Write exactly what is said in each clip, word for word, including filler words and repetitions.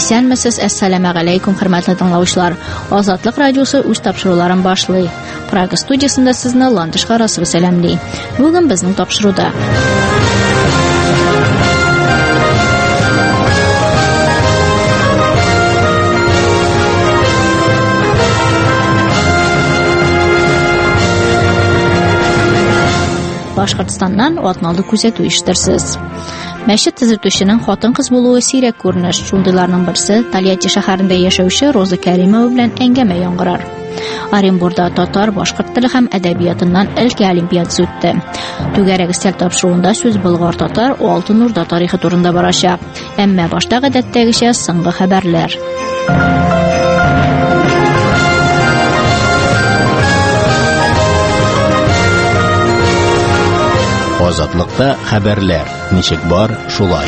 Исәнмесез, әссәламу алейкум, хөрмәтле тыңлаучылар. Азатлык радиосы үз тапшыруларын башлый. Прага студиясында сезне Ландыш Харасова сәламлый. Бүген безнең тапшыруда Башкортстаннан атналы күзәтү ишетерсез. Мәчет төзүченең хатын-кыз булуы сирәк күренеш. Шундыйларның берсе Тольятти шәһәрендә яшәүче Роза Кәримова белән әңгәмә яңгырар. Оренбургда татар, башкорт теле һәм әдәбиятыннан өлкә олимпиадасы үтте. Түгәрәк өстәл тапшыруында сүз болгар татар, Алтын Урда тарихы турында барачак. Әмма башта гадәттәгечә соңгы хәбәрләр. Азатлыкта хәбәрләр. Ничек бар, шулай.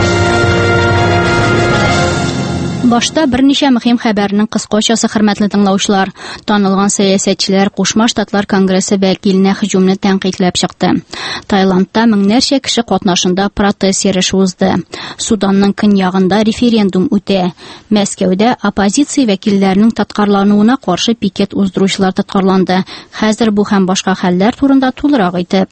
Башта берничә мөһим хәбәрнең кыскачасы, хөрмәтле тыңлаучылар. Танылган сәясәтчеләр Кушма Штатлар Конгрессы вәкиленә һөҗүмне тәнкыйтьләп чыкты. Таиландта меңнәрчә кеше катнашында протест йөреше узды. Суданның көньягында референдум үтә. Мәскәүдә оппозиция вәкилләренең тоткарлануына каршы пикет уздыручылар тоткарланды. Хәзер бу һәм башка хәлләр турында тулырак әйтеп.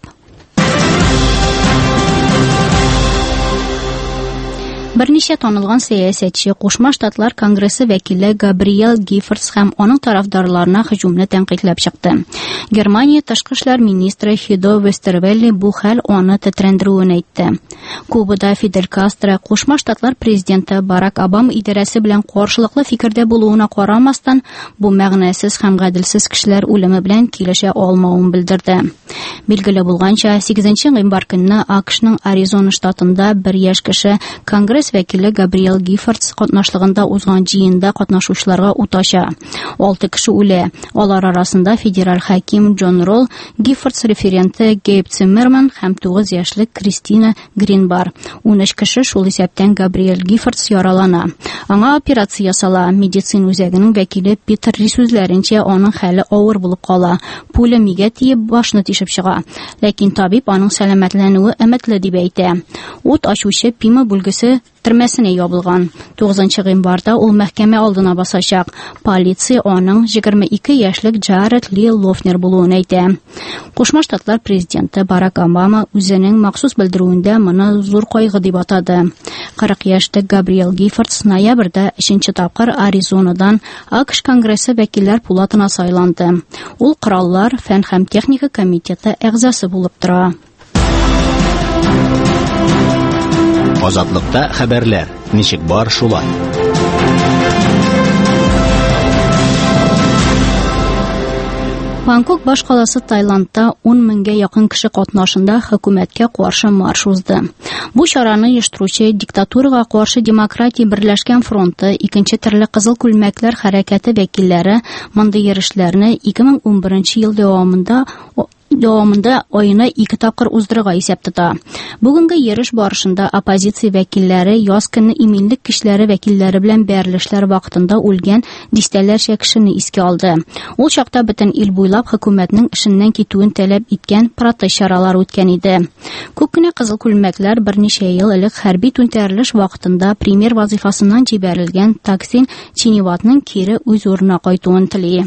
Берничә танылган сәясәтче Кушма Штатлар Конгрессы вәкиле Габриэль Гиффордс һәм аның тарафдарларына һөҗүмне тәнкыйтьләп чыкты. Германия тышкы эшләр министры Хидо Вестервелли бу хәл аны тетрәндерүен әйтте. Кубада Фидель Кастро Кушма Штатлар президенты Барак Обама идарәсе белән каршылыклы фикердә булуына карамастан, бу мәгънәсез һәм гаделсез кешеләр үлеме белән килешә алмавын белдерде. Билгеле булганча, сигезенче гыйнвар көнне АКШның Аризона штатында бер яшь кеше Конгресс вәкиле Габриэль Гиффордс катнашлыгында узган җыенда катнашучыларга ут ача. Алты кеше үлә. Алар арасында федераль хаким Джон Ролл, Гиффордс референты Гейб Циммерман һәм тугыз яшьлек Кристина Грин бар. ун өч кеше шул исәптән Габриэль Гиффордс яралана. Аңа операция ясала. Медицина үзәгенең вәкиле Питер Ри сүзләренчә, аның хәле авыр булып кала. Пуля мигә тиеп башны тишеп чыга. Ләкин табиб аның сәламәтләнүе өметле дип әйтә. Ут ачучы Пима бүлгесе төрмәсенә ябылган. тугызынчы гыйнварда ул мәхкәмә алдына басачак. Полиция аның егерме ике яшьлек Джаред Ли Лофнер булуын әйтә. Кушма Штатлар президенты Барак Обама үзенең махсус белдерүендә моны зур кайгы дип атады. кырык яшьлек Габриэль Гиффордс ноябрьдә өченче тапкыр Аризонадан АКШ Конгрессы вәкилләр пулатына сайланды. Ул Кораллар, фән һәм техника комитеты әгъзасы булып тора. Азатлыкта хәбәрләр. Ничек бар, шулай. Бангкок баш каласы Таиландта ун меңгә якын кеше катнашында хөкүмәткә каршы марш узды. Бу чараны оештыручы диктатурага каршы демократия берләшкән фронты, икенче төрле кызыл күлмәкләр хәрәкәте вәкилләре мондый йөреш-ләрне ике мең унберенче ел дәвамында Дәвамында айына ике тапкыр уздырырга исәп тота. Бүгенге йөреш барышында оппозиция вәкилләре яз көнне иминлек кешеләре вәкилләре белән бәрелешләр вакытында үлгән дистәләрчә кешене искә алды. Ул чакта бөтен ил буйлап хөкүмәтнең эшеннән китүен таләп иткән протест чаралары үткән иде. Күп кенә кызыл күлмәкләр берничә ел элек хәрби түнтәрелеш вакытында премьер вазифасыннан җибәрелгән Таксин Чиниватның кире үз урынына кайтуын тели.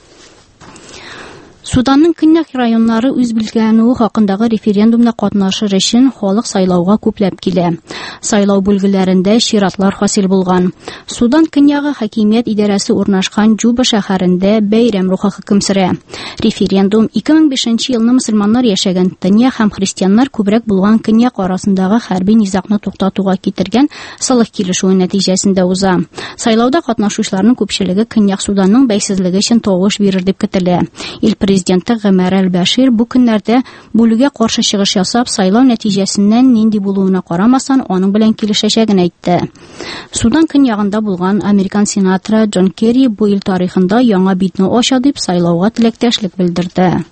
Суданның көньяк районнары үз билгеләнүе хакындагы референдумда катнашыр өчен халык сайлауга күпләп килә. Сайлау бүлгеләрендә чиратлар хасил булган. Судан көньягы хакимият идарәсе урнашкан Джуба шәһәрендә бәйрәм рухы хөкем сөрә. Референдум ике мең бишенче елны мөселманнар яшәгән Төньяк һәм христианнар күбрәк булган көньяк арасындагы хәрби низакны туктатуга китергән сылык килешүе нәтиҗәсендә уза. Сайлауда катнашучыларның күпчелеге Көньяк Суданның бәйсезлеге өчен тавыш бирер дип көтелә. Ил президенты Гамар аль-Башир бу көннәрдә бүлүгә каршы чыгыш ясап, сайлау нәтиҗәсеннән нинди булуына карамасан, аның белән килешәчәген әйтте. Судан көньягында булган Американ сенаторы Джон Керри бу ил тарихында яңа битне ача дип сайлауга теләктәшлек белдерде.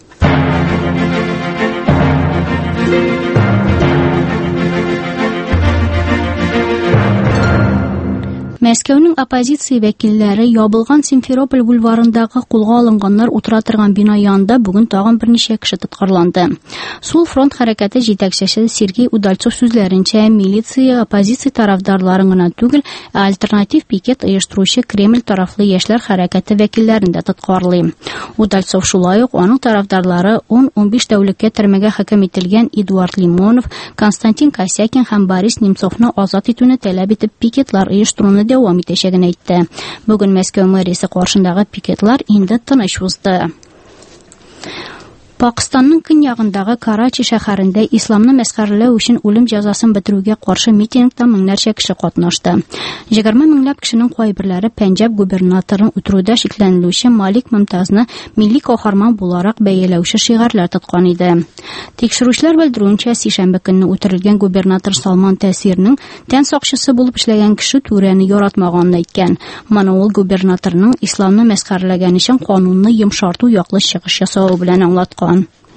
Мәскәүнең оппозиция вәкилләре ябылган Симферополь бульварындагы кулга алынганнар утыра торган бина янында бүген тагын берничә кеше тоткарланды. Сул фронт хәрәкәте җитәкчесе Сергей Удальцов сүзләренчә, милиция оппозиция тарафдарларын гына түгел, альтернатив пикет оештыручы Кремль тарафлы яшьләр хәрәкәте вәкилләрен дә тоткарлый. Удальцов шулай ук аның тарафдарлары он-он биш тәүлеккә төрмәгә хөкем ителгән Эдуард Лимонов, Константин Косякин һәм Борис Немцовны азат итүне таләп итеп пикетлар оештыруны дәвам итәчәген әйтте. Бүген Мәскәү мэриясе каршындагы пикетлар инде тыныч узды. Пакистанның көньягындагы Карачи шәһәрендә исламны мәсхәрәләү өчен үлем җәзасын бетерүгә каршы митингта меңнәрчә кеше катнашты. егерме меңләп кешенең кайберләре Пенҗаб губернаторын үтерүдә шикләнелүче Малик Мумтазны милли каһарман буларак бәяләүче шигарлар тоткан иде. Тикшерүчләр белдерүенчә, сишәмбе көнне үтерелгән губернатор Салман Тәсирнең тән сакчысы булып эшләгән кеше түрәне яратмаганын әйткән. Моны ул губернаторның исламны мәсхәрәләгән өчен канунны йомшарту яклы чыгыш ясавы белән аңлаткан.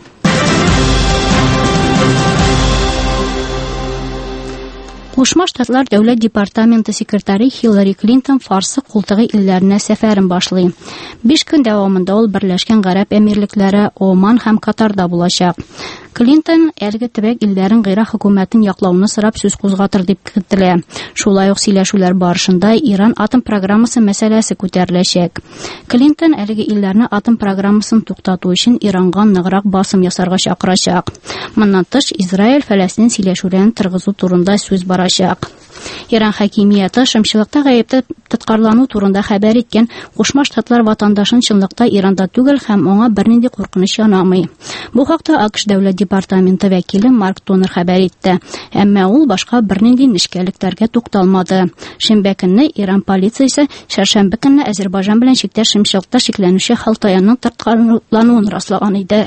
Кушма Штатлар дәүләт департаменты секретаре Хиллари Клинтон Фарсы култыгы илләренә сәфәрен башлый. Биш көн дәвамында ул Берләшкән Гарәп Әмирлекләре, Оман һәм Катарда булачак. Клинтон әлеге төбәк илләрен гыйра хөкүмәтен яклауны сорап сүз кузгатыр дип көтелә. Шулай ук сөйләшүләр барышында Иран атом программасы мәсьәләсе күтәреләчәк. Клинтон әлеге илләрне атом программасын туктату өчен Иранга ныграк басым ясарга чакырачак. Моннан тыш, Израиль-Фәләстин сөйләшүләрен торгызу турында сүз барачак. Иран хакимияте шымчылыкта гаепле тоткарлану турында хәбәр иткән Кушма Штатлар ватандашын чынлыкта Иранда түгел һәм аңа бернинди куркыныч янамый. Бу хакта АКШ дәүләт департаменты вәкиле Марк Тонер хәбәр итте. Әмма ул башка бернинди нечкәлекләргә тукталмады. Шимбә көнне Иран полициясе шәршәмбе көнне Азәрбайҗан белән чиктә шымчылыкта шикләнүче Халтаянның тоткарлануын раслаган иде.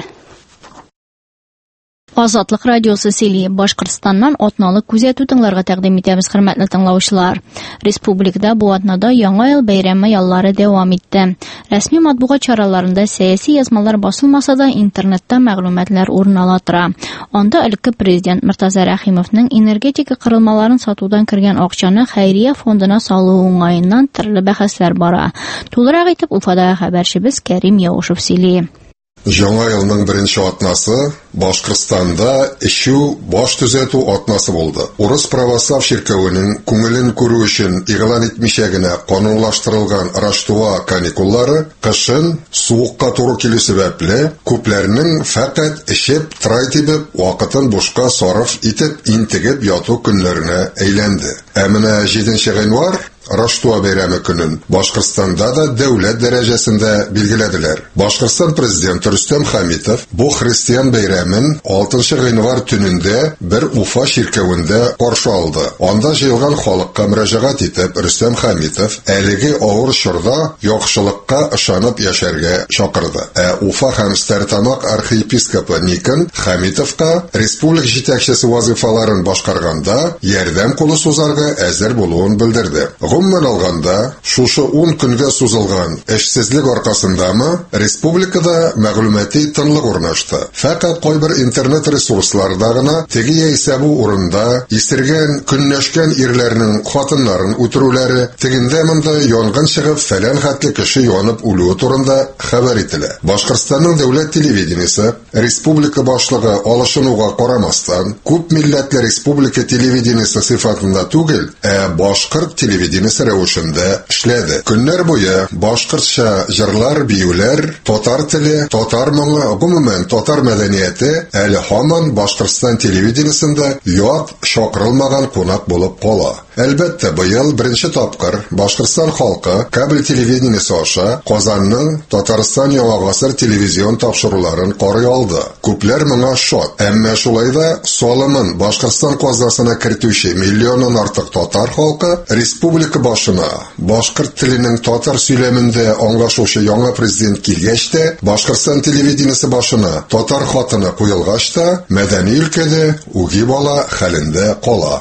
Азатлык радиосы сөйли, Башкортстаннан атналы күзәтү тыңларга тәкъдим итәбез, хөрмәтле тыңлаучылар. Республикада бу атнада Яңа ел бәйрәме яллары дәвам итте. Рәсми матбугат чараларында сәяси язмалар басылмаса да интернетта мәгълүматлар урын ала тора. Анда элекке президент Муртаза Рәхимовның энергетика кырылмаларын сатудан кергән акчаны хәйрия фондына салу уңаеннан төрле бәхәсләр бара. Тулырак итеп Уфадагы хәбәрчебез Кәрим Яушев сөйли. Яңа елның беренче атнасы Башкортстанда ишү баш төзәтү атнасы булды. Урыс православ ширкәвенең күңелен күрү өчен игълан итмичә генә канунлаштырылган Раштуа каникуллары кышын суыкка туры килү сәбәпле күпләрнең фақат эшеп, трай тибеп, вакытын бушка сарыф итеп интегеп яту көннәренә әйләнде. Ә менә җиденче гыйнвар Раштуа бәйрәме көнен Башкортстанда да дәүләт дәрәҗәсендә билгеләделәр. Башкортстан президенты Рөстәм Хәмитов бу христиан бәйрәмен алтынчы гыйнвар төнендә бер Уфа ширкәвендә каршы алды. Анда җыелган халыкка мөрәҗәгать итеп Рөстәм Хәмитов әлеге авыр чорда яхшылыкка ышанып яшәргә чакырды. Ә Уфа һәм Стәрлетамак архиепископы Никон Хәмитовка республик җитәкчесе вазифаларын башкарганда ярдәм кулы сузарга әзер булуын белдерде. Гомумән алганда, шушы ун көнгә сузылган эшсезлек аркасындамы республикада мәгълүмати тынлык урнашты. Фақат кайбер интернет ресурсларда гына теге яисә бу урында исергән, көнләшкән ирләрнең хатыннарын үтерүләре, тегендә монда янгын чыгып, фәлән хәтле кеше янып үлүе турында хәбәр ителә. Башкортстанның дәүләт телевидениесе республика башлыгы алышынуга карамастан, күп милләтле республика телевидениесе сыйфатында түгел, ә башкорт телевидениесе рәвешендә эшләде. Көннәр буе башкортча җырлар, биюләр, татар теле, татар моңы, гомумән татар мәдәнияте әле һаман Башкортстан телевидениесендә ят чакырылмаган кунак булып кала. Әлбәттә, быел беренче тапкыр Башкортстан халкы кабель телевидениесе аша Казанның Татарстан Яңа гасыр телевизион тапшыруларын карый алды. Күпләр моңа шат. Әмма шулай да салымын Башкортстан казнасына кертүче миллионнан артык татар халкы республика башына башкорт теленең татар сөйләмендә аңлашучы яңа президент килгәч тә, Башкортстан телевидениесе башына татар хатыны куелгач та, мәдәни өлкәдә үги бала хәлендә кала.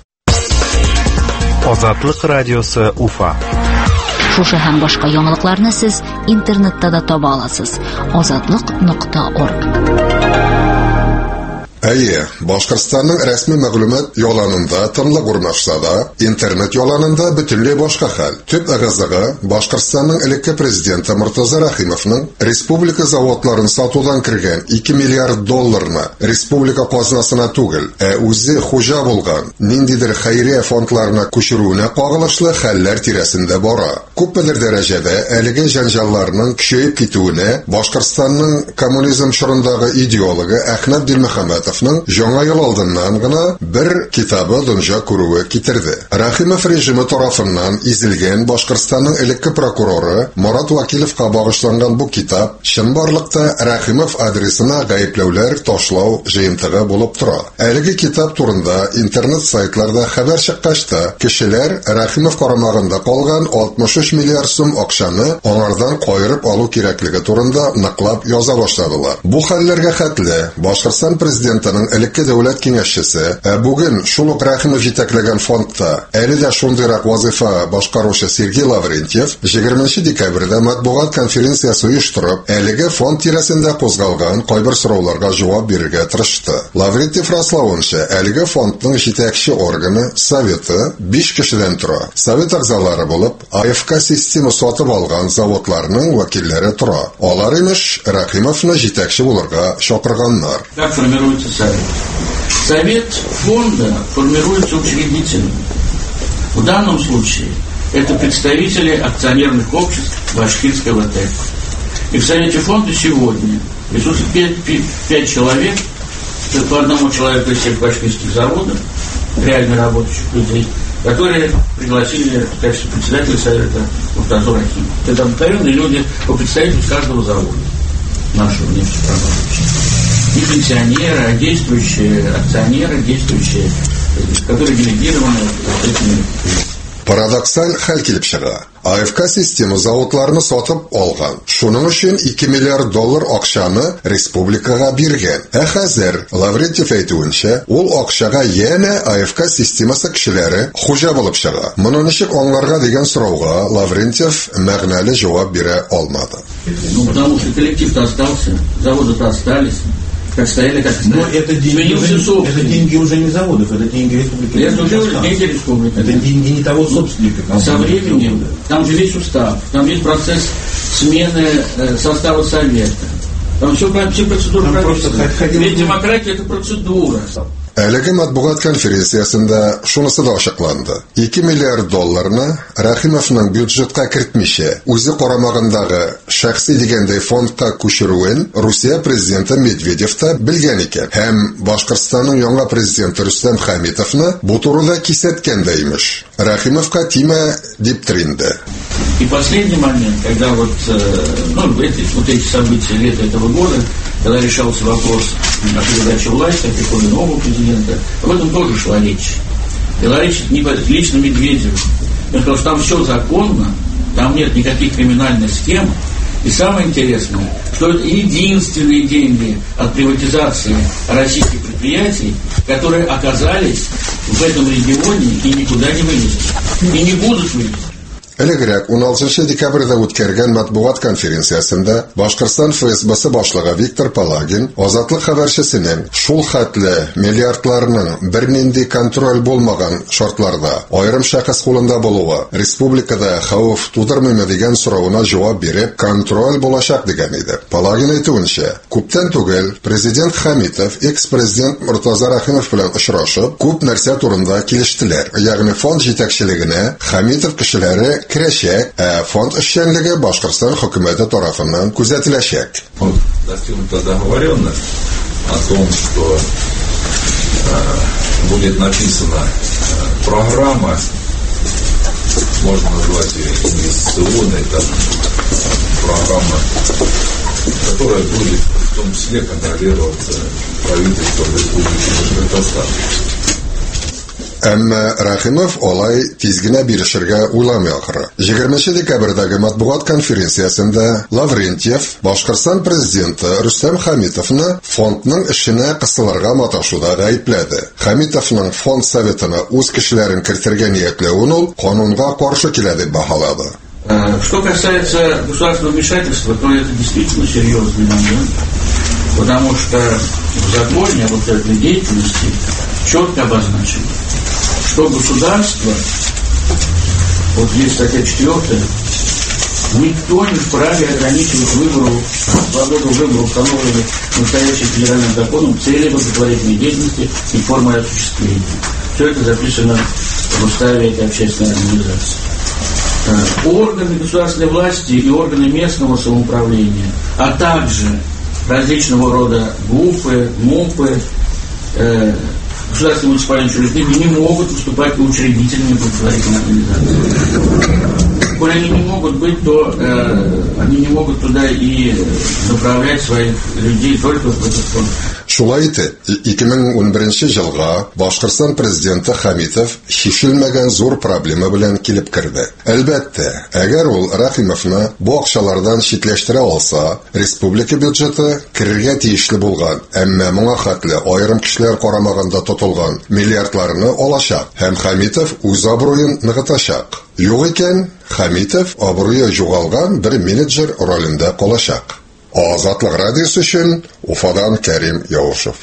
Азатлык радиосы Уфа. Шушы һәм башка яңалыкларны сез интернетта да таба аласыз. азатлык нокта орг. Әйе, Башкортстанның рәсми мәгълүмат яланында тынлык урнашса да, интернет яланында бөтенләй башка хәл. Төп ыгызыгы Башкортстанның элекке президенты Муртаза Рахимовның республика заводларын сатудан кергән ике миллиард долларны республика казнасына түгел, ә үзе хуҗа булган ниндидер хәйрия фондларына күчерүенә кагылышлы хәлләр тирәсендә бара. Күпмедер дәрәҗәдә әлеге җанҗалларның көчәеп китүенә Башкортстанның коммунизм чорындагы идеологы Әхмәт Дилмөхәммәтовның жаңа ел алдыннан гына бер китабы дөнья күрүе китерде. Рахимов режимы тарафыннан изелгән Башкортстанның элекке прокуроры Марат Вакиловка багышланган бу китап чынбарлыкта Рахимов адресына гаепләүләр ташлау җыентыгы булып тора. Әлеге китап турында интернет сайтларда хәбәр чыккач та, кешеләр Рахимов карамагында калган алтмыш өч миллиард сум акчаны аңардан кайрып алу кирәклеге турында ныклап яза башладылар. Бу хәлләргә хәтле Башкортстан президентының элекке дәүләт киңәшчесе, ә бүген шул ук Рахимов җитәкләгән фондта әле дә шундыйрак вазифа башкаручы Сергей Лаврентьев егерменче декабрьдә матбугат конференциясе оештырып, әлеге фонд тирәсендә кузгалган кайбер сорауларга җавап бирергә тырышты. Лаврентьев раславынча, әлеге фондның җитәкче органы Советы биш кешедән тора. Совет әгъзалары булып, АФК система сатып алган заводларның вәкилләре тора. Алар имеш Рахимовны җитәкче булырга чакырганнар. Как формируется совет? Совет фонда формируется учредителем. В данном случае это представители акционерных обществ Башкирской ВТЭК. И в совете фонда сегодня присутствует пять человек, по одному человеку из всех башкирских заводов, реально работающих людей, которые пригласили в качестве председателя совета Муртазу Рахимова. Это обыкновенные люди по представителю каждого завода нашего нефтепродуктового. Не пенсионеры, а действующие акционеры, действующие, которые делегированы этими. Парадоксаль хәл килеп чыга. АФК система заводларны сатып алган. Шуның өчен ике миллиард доллар акчаны республикага биргән. Ә хәзер Лаврентьев әйтүенчә, ул акчага янә АФК системасы кешеләре хуҗа булып чыга. Моны ничек аңларга дигән сорауга Лаврентьев мәгънәле җавап бирә алмады. Ну, потому что коллектив-то остался, заводы-то остались. Как стояли, как стояли. Но это деньги, уже, это деньги уже не заводов, это деньги республики. Это уже деньги республики. Это деньги не того собственника. Со временем, там же весь устав, там есть процесс смены э, состава совета. Там все, все процедуры прописаны. Ведь демократия — это процедура. Әлеге матбугат конференциясында шунысы да ачыкланды. ике миллиард долларны Рахимовның бюджетка кертмичә, үзе карамагындагы шәхси дигәндәй фондка күчерүен Русия президенты Медведев та белгән икән. Һәм Башкортстанның яңа президенты Рөстәм Хәмитовны бу турыда кисәткән дә имеш. Рахимовка тимә дип тринде. И последний момент, когда вот, ну, эти, вот эти события лета этого года, когда решался вопрос о передаче власти, о приходе нового президента, об этом тоже шла речь. Была речь не лично Медведеву. Он сказал, что там все законно, там нет никаких криминальных схем. И самое интересное, что это единственные деньги от приватизации российских предприятий, которые оказались в этом регионе и никуда не вылезли. И не будут вылезти. Элегрәк он алтынчы декабрьдә үткәргән матбугат конференциясендә Башкортстан ФСБсы башлыгы Виктор Палагин Азатлык хәбәрчесенең шул хәтле миллиардларның бернинди контроль булмаган шартларда аерым шәхес кулында булуы республикада хәвеф тудырмыймы дигән сорауына җавап биреп, контроль булачак дигән иде. Палагин әйтүенчә, күптән түгел президент Хәмитов экс-президент Муртаза Рахимов белән очрашып, күп нәрсә турында килештеләр. Ягъни фонд җитәкчелегенә Хәмитов кешеләре керәчәк, ә фонд эшчәнлеге Башкортстан хөкүмәте тарафыннан күзәтеләчәк. Достигнута договоренность о том, что э, будет написана э, программа, можно назвать ее инвестиционной, там, программа, которая будет в том числе контролироваться правительством Республики Башкортостан. Әмма Рахимов алай тиз генә бирешергә уйламый ахры. егерменче декабрьдәге матбугат конференциясендә Лаврентьев Башкортстан президенты Рөстәм Хәмитовны фондның эшенә кысылырга маташуда гаепләде. Хәмитовның фонд советына үз кешеләрен кертергә ниятләвен ул канунга каршы килә дип баһалады. Что касается государственного вмешательства, то это действительно серьезный момент. Потому что в законе о вот этой деятельности четко обозначено, что государство, вот есть статья четвертая, никто не вправе ограничивать выбору, свободу выбора, установленную настоящим федеральным законом, цели благотворительной деятельности и формы осуществления. Все это записано в уставе этой общественной организации. Органы государственной власти и органы местного самоуправления, а также различного рода ГУФы, МУПы, э, государственные муниципальные учреждения не могут выступать учредителями благотворительной организации. Коль они не могут быть, то э, они не могут туда и направлять своих людей только в этот фонд. Шулай итеп, ике мең унберенче елга Башкортстан президенты Хамитов шишелмәгән зур проблема белән килеп керде. Әлбәттә, әгәр ул Рахимовны бу акчалардан читләштерә алса, республика бюджеты керергә тиешле булган, әмма моңа хәтле аерым кешеләр карамагында тотылган миллиардларны алачак һәм Хамитов үз абруен ныгытачак. Юк икән, Хамитов абруе югалган бер менеджер ролендә калачак. Азатлык радиосы өчен Уфадан Кәрим Яушев.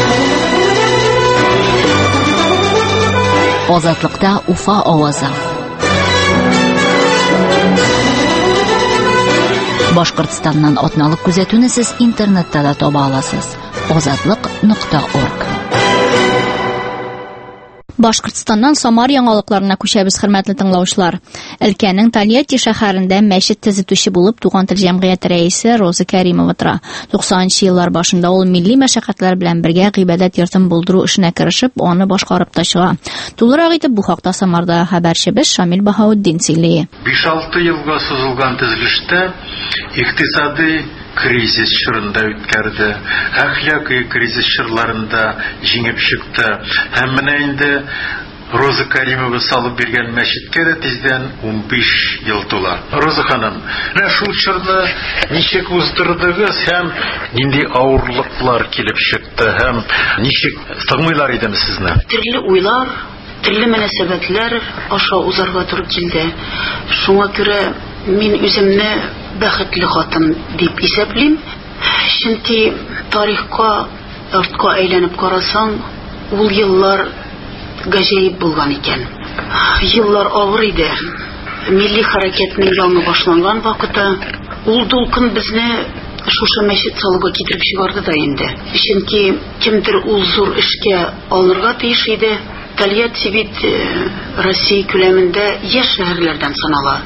Азатлыкта Уфа авазы. Башкортстаннан атналык күзәтүне сез интернетта да таба аласыз. азатлык нокта орг. Башкортстаннан Самар яңалыкларына күчәбез, хөрмәтле тыңлаучылар. Өлкәнең Тольятти шәһәрендә мәчет төзетүче булып туган тел җәмгыяте рәисе Роза Кәримова тора. туксанынчы еллар башында ул милли мәшәкатьләр белән бергә гыйбадәт йортын булдыру эшенә керешеп, аны башкарып та чыга. Тулырак итеп бу хакта Самарда хәбәрчебез Шамил Баһаутдин сөйли. биш-алты елга сузылган төзелештә икътисади кризис чорында үткәрде, әхлакый кризис чорларында җиңеп чыкты. Һәм менә инде Роза Кәримова салып биргән мәчеткә дә тиздән унбиш ел тула. Роза ханым, менә шул чорны ничек уздырдыгыз һәм нинди авырлыклар килеп чыкты һәм ничек тыңлыйлар идеме сезне? Төрле уйлар, төрле мөнәсәбәтләр аша узарга туры килде. Шуңа күрә мин үземне бәхетле хатын дип исәплим. Чөнки тарихка артка әйләнеп карасаң, ул еллар гаҗәеп булган икән. Еллар авыр иде. Милли хәрәкәтнең яңа башланган вакыты, ул дулкын безне шушы мәчет салуга китереп чыгарды да инде. Чөнки кемдер ул зур эшкә алынырга тиеш иде. Тольятти бит Россия күләмендә яшь шәһәрләрдән санала.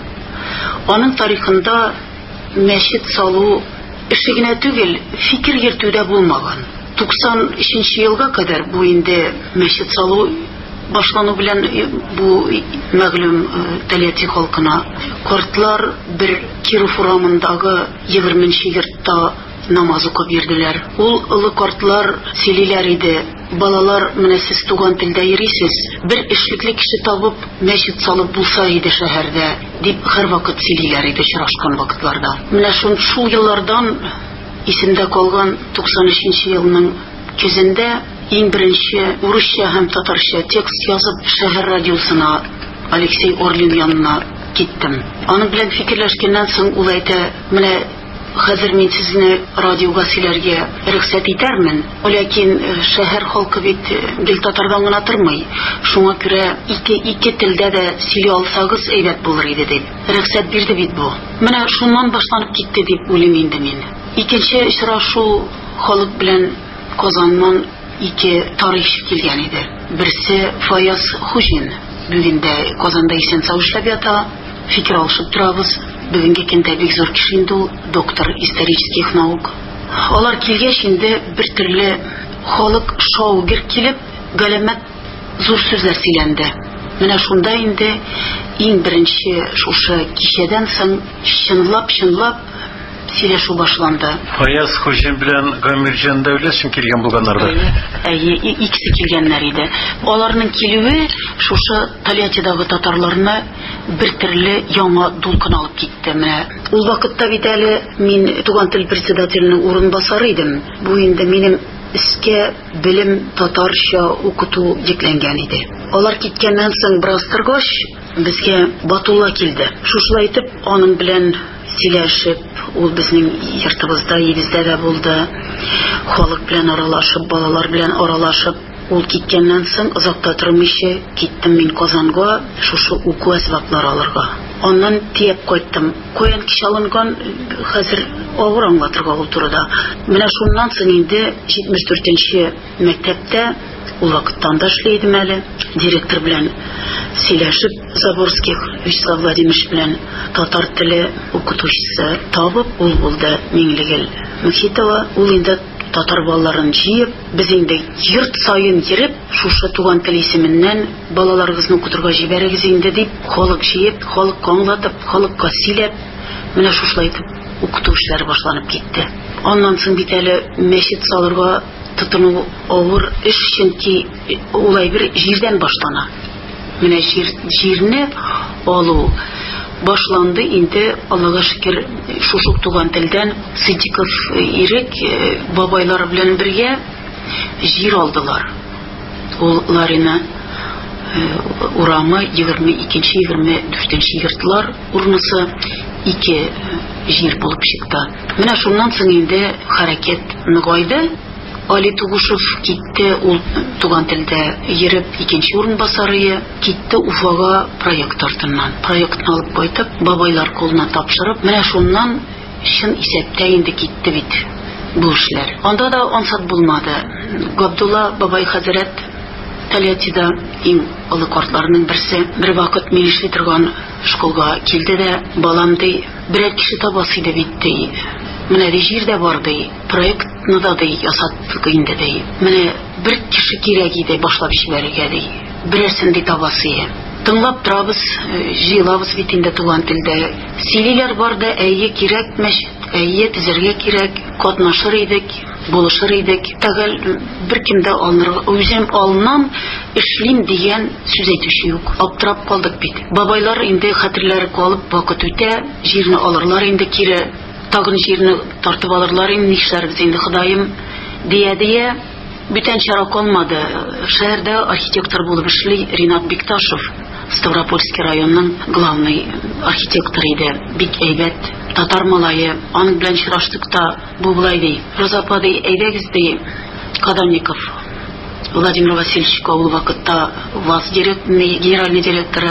Аның тарихында мәчет салу эше генә түгел, фикер йөртүдә булмаган. туксан өченче елга кадәр бу инде мәчет салу башлану белән бу мәгълүм Тольятти халкына. Картлар бер Киров урамындагы егерменче йортта намаз укып йөрделәр. Ул олы картлар сөйлиләр иде: балалар, менә сез туган телдә йөрисез, бер эшлекле кеше табып мәчет салып булса иде шәһәрдә, дип һәр вакыт сөйлиләр иде чырашкан вакытларда. Менә шул еллардан исемдә калган туксан өченче елның көзендә иң беренче урысча һәм татарча текст язып шәһәр радиосына Алексей Орлин янына киттем. Аның белән фикерләшкәннән соң ул әйтә: менә хәзер мин сезне радиога сөйләргә рөхсәт итәрмен, ләкин шәһәр халкы бит гел татардан гына тормый. Шуңа күрә ике ике телдә дә сөйли алсагыз әйбәт булыр иде дип рөхсәт бирде бит бу. Менә шуннан башланып китте дип уйлыйм инде мин. Икенче очрашу халык белән Казаннан ике тарихчы килгән иде. Берсе Фаяз Хужин. Бүген дә Казанда исән-сау эшләп ята. Фикер алышып торабыз. Бүгенге көндә бик зур кеше инде ул, доктор исторических наук. Алар килгәч инде бер төрле халык шау-гөр килеп, галәмәт зур сүзләр сөйләнде. Менә шунда инде иң беренче шушы кичәдән соң чынлап-чынлап сөйләшү башланды. Фаяз Хужин белән Гамирҗан Дәүләтшин килгән булганнар. Әйе, икесе килгәннәр иде. Аларның килүе шушы Тольяттидагы татарларны бер төрле яңа дулкын алып китте. Менә ул вакытта бит әле мин туган тел председателенең урынбасары идем. Бу инде минем искә белем татарча укыту йөкләнгән иде. Алар киткәннән соң бераз торгач, безгә Батулла килде. Шушылай итеп, аның белән сөйләшеп, ул безнең йортыбызда, йөздә дә булды. халык белән аралашып, балалар белән аралашып, ул киткәннән соң озакта тормыйча киттем мин Казанга шушы уку әсбаплар алырга. Аннан тиеп кайттым. Каян киш алынган, хәзер авыр аңлатырга ул турыда. Менә шуннан соң инде җитмеш дүртенче мәктәптә ул вакытта анда эшләйдем әле. Директор белән сөйләшеп, Заборских Вячеслав Владимирович белән татар теле укытучысы табып, ул булды Миңлегел Мөхитова. Ул инде татар балаларын җыеп, без инде йорт сайын йөреп, шушы туган тел исеменнән балаларыгызны укытырга җибәрегез инде дип, халык җыеп, халыкка аңлатып, халыкка сөйләп, менә шушлай итеп укыту эшләре башланып китте. Аннан соң бит әле мәчет салырга тотыну авыр эш, чөнки улай бер җирдән башлана. Менә җир җирне алу башланды инде, Аллага шөкер, шушы туган телдән Сидиков ирек бабайлары белән бергә җир алдылар. Ул Ларина урамы егерме икенче егерме дүртенче йортлар урнысы ике җир булып чыкты. Менә шуннан соң инде хәрәкәт ныгайды. Али Тугушев китте, ул туган телдә йөреп икенче урынбасары, китте Уфага проект артыннан. Проектны алып кайтып, бабайлар кулына тапшырып, менә шуннан чын исәптә инде китте бит бу эшләр. Анда да ансат булмады. Габдулла бабай хәзрәт Тольяттида иң олы картларның берсе бер вакыт мин эшли торган школга килде дә, балам ди, берәр кеше табасы иде бит ди. Менә ди җирдә бар ди, проектны да ди ясаттык инде ди. Менә бер кеше кирәк иде башлап җибәрергә ди. Берәрсен ди табасы. Тыңлап торабыз, җыелабыз бит инде туган телдә. Сөйлиләр бар да, әйе кирәк мәчет, әйе төзәргә кирәк, катнашыр идек, булышыр идек. Тагыл беркем дә алнырга, үзем алнам, эшлим дигән сүз әйтүче юк. Аптырап калдык бит. Бабайлар инде хәтерләре калып, вакыт үтә, җирне алырлар инде кире. Тагын җирне тартып алырлар инде, нишләрбез инде Ходаем дия-дия. Бүтән чара калмады. Шәһәрдә архитектор булып эшли Ринат Бикташев, Ставропольский районның главный архитектор иде. Бик әйбәт татар малае. Аның белән очраштык та, бу булай ди. Розапа ди, әйдәгез ди, Кадамников Владимир Васильевич ул вакытта ВАЗ генеральный директоры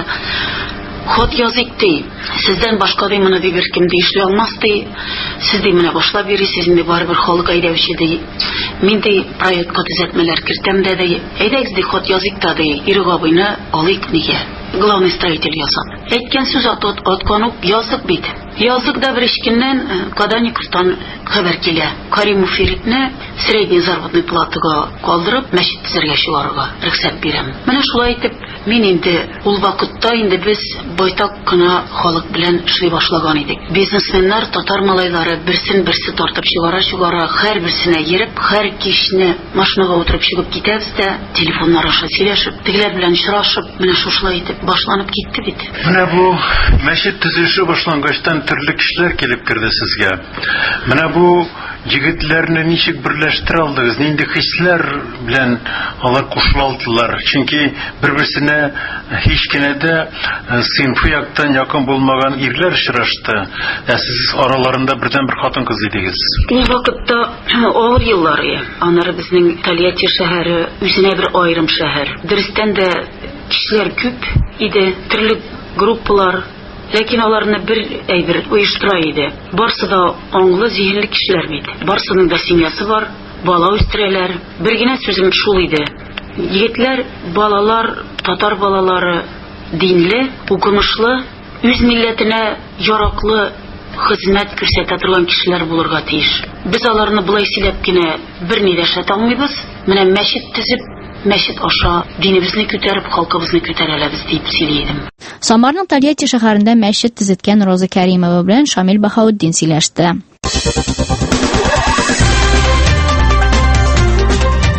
ход язык ди. Сездән башка ди моны ди беркем ди эшли алмас ди. Сез ди менә башлап йөрисез инде, барыбер халык әйдәүче ди. Мин ди проектка төзәтмәләр кертәм дә ди. Әйдәгез ди ход язык та ди. Ирек абыйны алыйк нигә? Главный строитель ясап. Әйткән сүз аткан ук язык бит. Язык да бер ичкеннән Каданиковтан хәбәр килә. Каримов Ирекне средний заработный платага калдырып, мәчет төзәргә чыгарырга рөхсәт бирәм. Менә шулай итеп, мин инде ул вакытта инде без байтак кына халык белән эшли башлаган идек. Бизнесменнар, татар малайлары берсен берсе тартып чыгара-чыгара, һәр берсенә йөреп, һәр кичне машинага утырып чыгып китәбез дә, телефоннар аша сөйләшеп, тегеләр белән очрашып, менә шулай итеп башланып китте бит. Менә бу мәчет төзелеше башлангачтан төрле кешеләр килеп керде сезгә. Менә бу егетләрне ничек берләштерә алдыгыз? Нинди хисләр белән алар кушылдылар? Чөнки бер-берсенә һич кенә дә сыйнфы яктан якын булмаган ирләр очрашты. Ә сез араларында бердән бер хатын кыз идегез. Ул вакытта авыр еллары. Аннары безнең Тольятти шәһәре үзенә бер аерым шәһәр. Дөрестән дә кешеләр күп иде, төрле группалар. Ләкин аларны бер әйбер оештыра иде. Барсы да аңлы, зиһенле кешеләр бит. Барсының да семьясы бар, бала үстерәләр. Бер генә сүзем шул иде. Егетләр, балалар, татар балалары динле, укымышлы, үз милләтенә яраклы хезмәт күрсәтә торган кешеләр булырга тиеш. Без аларны булай сөйләп кенә берни дә шәт алмыйбыз. Менә мәчет төзеп, мәчет аша динебезне күтәреп, халкыбызны күтәрәләбез дип сөйләйдем. Самарның Тольятти шәһәрендә мәчет төзеткән Роза Кәримова белән Шамил Баһаутдин сөйләште.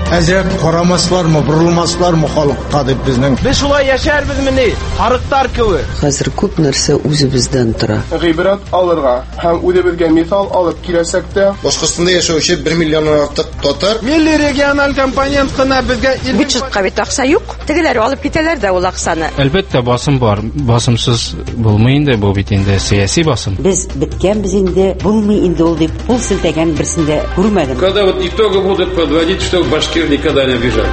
Әзрәк карамаслармы, борылмаслармы халыкка дип безнең. Без шулай яшәрбез мени, арыктар кебек. Хәзер күп нәрсә үзебездән тора. Гыйбрат алырга һәм үзебезгә мисал алып киләсәк тә, Башкортстанда яшәүче бер миллионнан артык татар. Милли региональ компонент кына безгә бюджетка бит акча юк. Тегеләр алып китәләр дә ул акчаны. Әлбәттә басым бар. Басымсыз булмый инде бу бит инде сиясәт басым. Без биткәнбез инде, булмый инде ул дип кул селтәгән берсендә күрмәдем. Когда вот итоги будут подводить, что башкир никогда не обижали.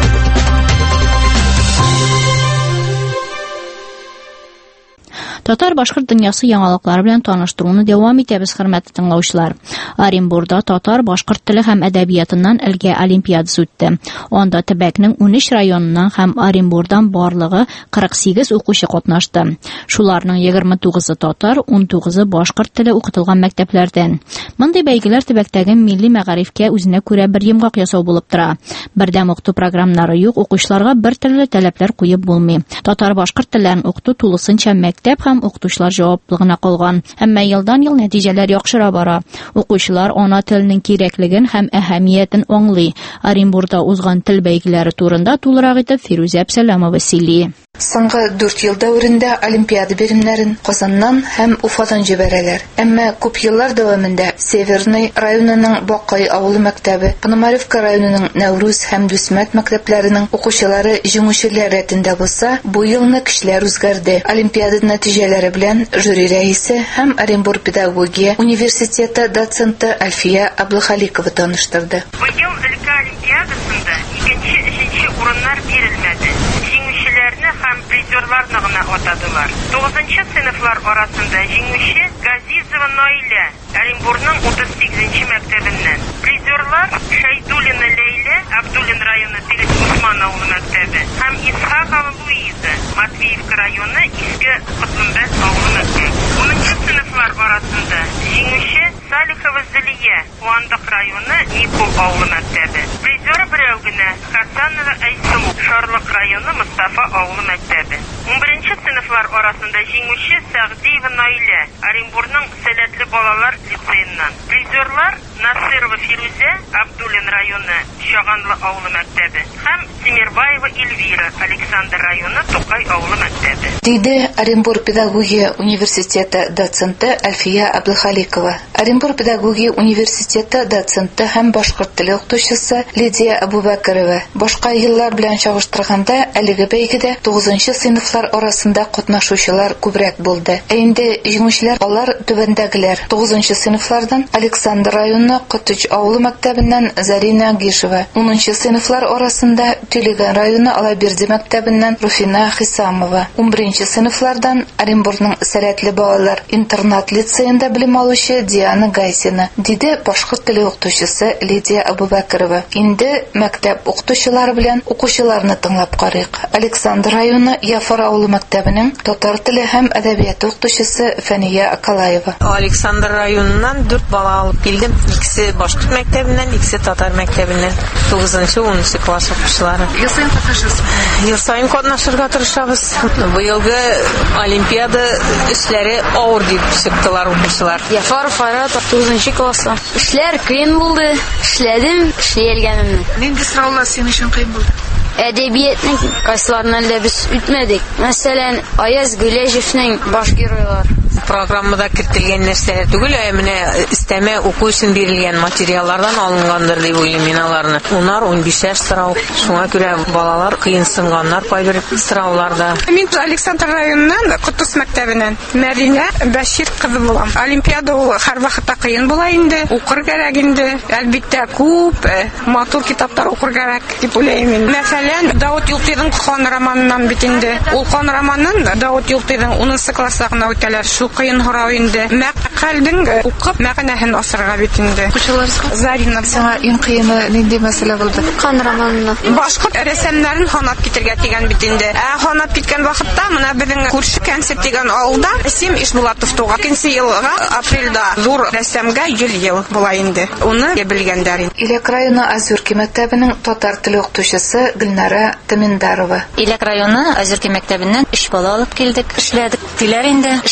Татар-башкорт дөньясы яңалыклары белән таныштыруны дәвам итәбез, хөрмәтле тыңлаучылар. Оренбургда татар-башкорт теле һәм әдәбиятыннан элгә олимпиадасы үтте. Анда Төбәкнең унөч районыннан һәм Оренбургдан барлыгы кырык сигез укучы катнашты. Шуларның егерме тугызы татар, ун тугызы башкорт теле укытылган мәктәпләрдән. Мондый бәйгеләр Төбәктәге милли мәгарифкә үзенә күрә бер йомгак ясау булып тора. Бердәм укыту программнары юк, укучыларга бер төрле таләпләр куеп булмый. Татар-башкорт телләрен укыту тулысынча мәктәп һәм укытучылар җаваплылыгына калган. Әмма елдан ел нәтиҗәләр яхшыра бара. Укучылар ана теленең кирәклеген һәм әһәмиятен аңлый. Оренбургда узган тел бәйгеләре турында тулырак итеп Фирүзә Әбсәләмова сөйли. Соңгы дүрт ел дәврендә олимпиада биремнәрен Казаннан һәм Уфадан җибәрәләр. Әмма күп еллар дәвамында Северный районының Бакай авылы мәктәбе, Пономаревка районының Нәүрүз һәм Дүсмәт мәктәпләренең укучылары җиңүчеләр рәтендә булса, бу елны кешеләр үзгәрде. Олимпиада нәтиҗәләре белән жюри рәисе һәм Оренбург педагогия университеты доценты Альфия Абдулхаликова таныштырды. Быел өлкә олимпиадасында икенче, өченче урыннар бирелмәде. Җиңүчеләрне һәм призерларны гына атадылар. тугызынчы сыйныфлар арасында җиңүче Газизова Наилә, Оренбургның утыз сигезенче мәктәбеннән. Призерлар Шәйдуллина Ләйлә, Абдуллин районы Тирес Усман авылы мәктәбе һәм Исхакова Луиза, Матвеевка районы Иске Котлымбәт авылы мәктәбе. унынчы сыйныфлар арасында җиңүче Салихова Зәлия, Куандык районы Никол авылы мәктәбе. Призеры берәү генә Хасанова Айсылу, Шарлык районы Мустафа авылы мәктәбе. унберенче сыйныфлар арасында җиңүче Сәгъдиева Наилә, Оренбургның Сәләтле балалар лицейыннан. Призерлар Насырова Фирүзә, Абдуллин районы Чаганлы авылы мәктәбе һәм Тимирбаева Эльвира, Александр районы Тукай авылы мәктәбе. Диде Оренбург педагогия университеты доценты Альфия Абдулхаликова. Оренбург педагогия университеты доценты һәм башкорт теле укытучысы Лидия Абубакарова. Башка еллар белән чагыштырганда, әлеге бәйгедә тугызынчы сыйныфлар арасында катнашучылар күбрәк булды. Ә инде җиңүчеләр алар түбәндәгеләр. тугызынчы сыйныфлардан Александр районы Котыч авылы мәктәбеннән Зарина Гишева. унынчы сыйныфлар арасында Тюлеган районы Алаберди мәктәбеннән Руфина Хисамова. унберенче сыйныфлардан Оренбургның Сәләтле балалар интернат лицейында белем алучы Диана Гайсина, диде башкорт теле укытучысы Лидия Абубакарова. Инде мәктәп укытучылары белән укучыларны тыңлап карыйк. Александр районы Яфар авылы мәктәбенең татар теле һәм әдәбияты укытучысы Фәния Акалаева. Александр районыннан дүрт бала алып килдем. Икесе башкорт мәктәбеннән, икесе татар мәктәбеннән. тугызынчы, унынчы класс укучылары. Ел сайын катнашасыз? Ел сайын катнашырга тырышабыз. Быелгы олимпиада эшләре авыр дип чыктылар укучылар. Яфар Фарат тугызынчы класста. Эшләр кыен булды. Эшләдем, эшләгәнемне. Нинди сораулар синең өчен кыен булды? Әдәбиятның кайсыларынан да без үтмәдек. Мәсәлән, Аяз Гөләҗевнең баш геройлар. Программада кертелгән нәрсәләр түгел, ә менә истәмә уку өчен бирелгән материаллардан алынгандыр дип уйлыйм мин аларны. Унар ун биш сорау. Шуңа күрә балалар кыенсынганнар кайбер сорауларда. Мин Александр районыннан, Кутус мәктәбеннән Мәринә Бәшир кызы булам. Олимпиада ул һәр вакытта кыен була инде. Укыр кирәк инде. Әлбәттә күп матур китаплар укыр кирәк дип уйлыйм. Мәсәлән, Давыт Юлтыйның Хан романынан бит инде. Ул Хан романын Давыт Юлтыйның унынчы класста гына үтәләр. Шу кыен һорау инде. Мәкалдың укып мәгънәһен асырга бит инде. Укучыларыбызга Зарина сиңа иң кыены нинди мәсьәлә булды? Хан романына. Башкорт рәсемнәрен ханап китергә дигән бит инде. Ә ханап киткән вакытта менә безнең күрше Кәнсеп дигән авылда Сим Ишбулатов туган. икенче елга апрельдә зур рәсемгә йөз ел була инде. Уны белгәннәр. Илек районы Азурки мәктәбенең татар теле укытучысы Гөлнара Тәминдарова. Илек районы Азурки мәктәбеннән өч бала алып килдек. Эшләдек. Диләр инде. Эшләр бик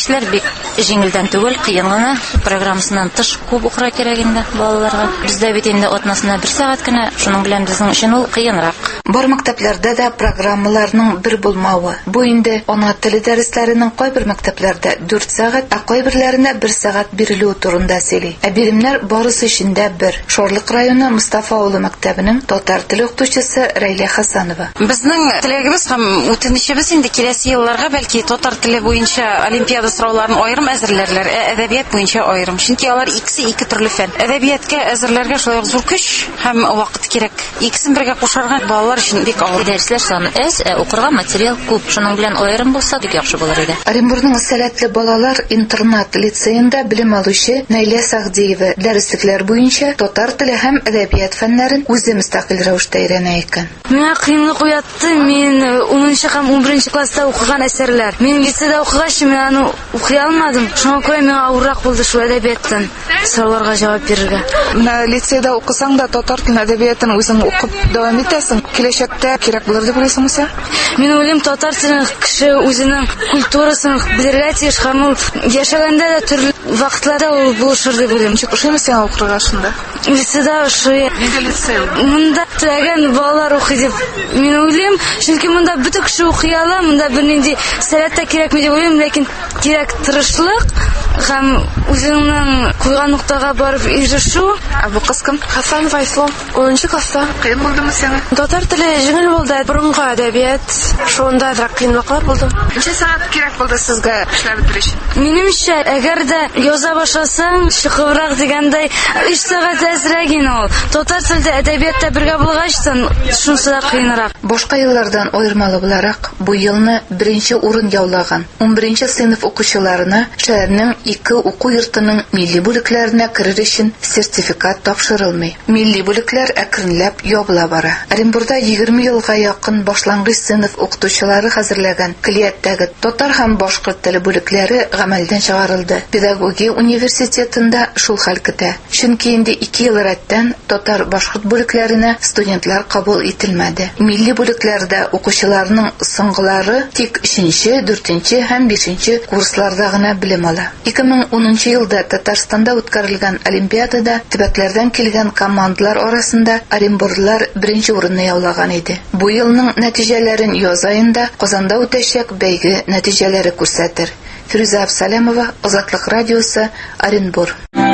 Җиңелдән түгел, кыен гына. Программасыннан тыш күп укырга кирәк инде балаларга. Бездә бит инде атнасына бер сәгать кенә, шуның белән безнең өчен ул кыенрак. Бар мәктәпләрдә дә программаларның бер булмавы. Бу инде ана теле дәресләренең кайбер мәктәпләрдә дүрт сәгать, ә кайберләренә бер сәгать бирелү турында сөйли. Ә биремнәр барысы өчен дә бер. Шорлык районы Мустафа авылы мәктәбенең татар теле укытучысы Рәйлә Хасанова. Безнең теләгебез һәм үтенечебез инде киләсе елларга бәлки татар теле буенча олимпиада сорауларын аерым әзерләрләр, ә әдәбият буенча аерым. Чөнки алар икесе ике төрле фән. Әдәбиятка әзерләргә шулай зур көч һәм вакыт кирәк. Икесен бергә кушарга балалар өчен бик авыр. Дәресләр саны әз, ә укырга материал күп. Шуның белән аерым булса, бик яхшы булыр иде. Оренбургның сәләтле балалар интернат лицейында белем алучы Нәйлә Сагдиева дәреслекләр буенча татар теле һәм әдәбият фәннәрен үзе мөстәкыйль рәвештә өйрәнә икән. Миңа кыенлык уятты. Мин унынчы һәм унберенче класста укыган әсәрләр. Мин лицейда укыгач, мин аны укый алмадым. Шуңа күрә миңа авыррак булды шул әдәбияттан сорауларга җавап бирергә. Менә лицейда укысаң да татар телен әдәбиятын үзең укып дәвам итәсең. Киләчәктә кирәк булыр дип уйлыйсыңмы син? Мин уйлыйм, татар телен кеше үзенең культурасын белергә тиеш һәм ул яшәгәндә дә төрле вакытларда ул булышыр дип уйлыйм. Ошыймы син укырга шунда? Лицейда ошый. Монда теләгән балалар укый дип мин уйлыйм, чөнки монда бөтен кеше укый ала, монда бернинди сәләт тә кирәкми дип уйлыйм, ләкин кирәк тырышлык һәм үзеңнең куйган ноктага барып ирешү. Ә бу кыз кем? Хасанова Айслам, унынчы класста. Кыен булдымы сиңа? Татар теле җиңел булды, борынгы әдәбият шунда да кыенлыклар булды. Ничә сәгать кирәк булды сезгә эшләп бетерү өчен? Минемчә, әгәр дә яза башласаң, чыгыбрак дигәндәй өч сәгать әзрәк ине ул. Татар теле әдәбиятта бергә булгачтан шунысы да кыенрак. Башка еллардан аермалы буларак, бу елны беренче урын яулаган унберенче сыйныф укучыларына шәһәрнең ике уку йортының милли бүлекләренә керер өчен сертификат тапшырылмый. Милли бүлекләр әкренләп ябыла бара. Оренбургда егерме елга якын башлангыч сыйныф укытучылары хәзерләгән Килияттәге татар һәм башкорт теле бүлекләре гамәлдән чыгарылды. Педагогия университетында шул хәл көтә. Чөнки инде ике ел рәттән татар-башкорт бүлекләренә студентлар кабул ителмәде. Милли бүлекләрдә укучыларның соңгылары тик өченче, дүртенче һәм бишенче курсларда гына белем ала. ике мең унынчы елда Татарстанда үткәрелгән олимпиадада төбәкләрдән килгән командалар арасында оренбурлылар беренче урынны яулаган иде. Бу елның нәтиҗәләрен яз аенда Казанда үтәчәк бәйге нәтиҗәләре күрсәтер. Фируза Абсалямова, Азатлык радиосы, Оренбур.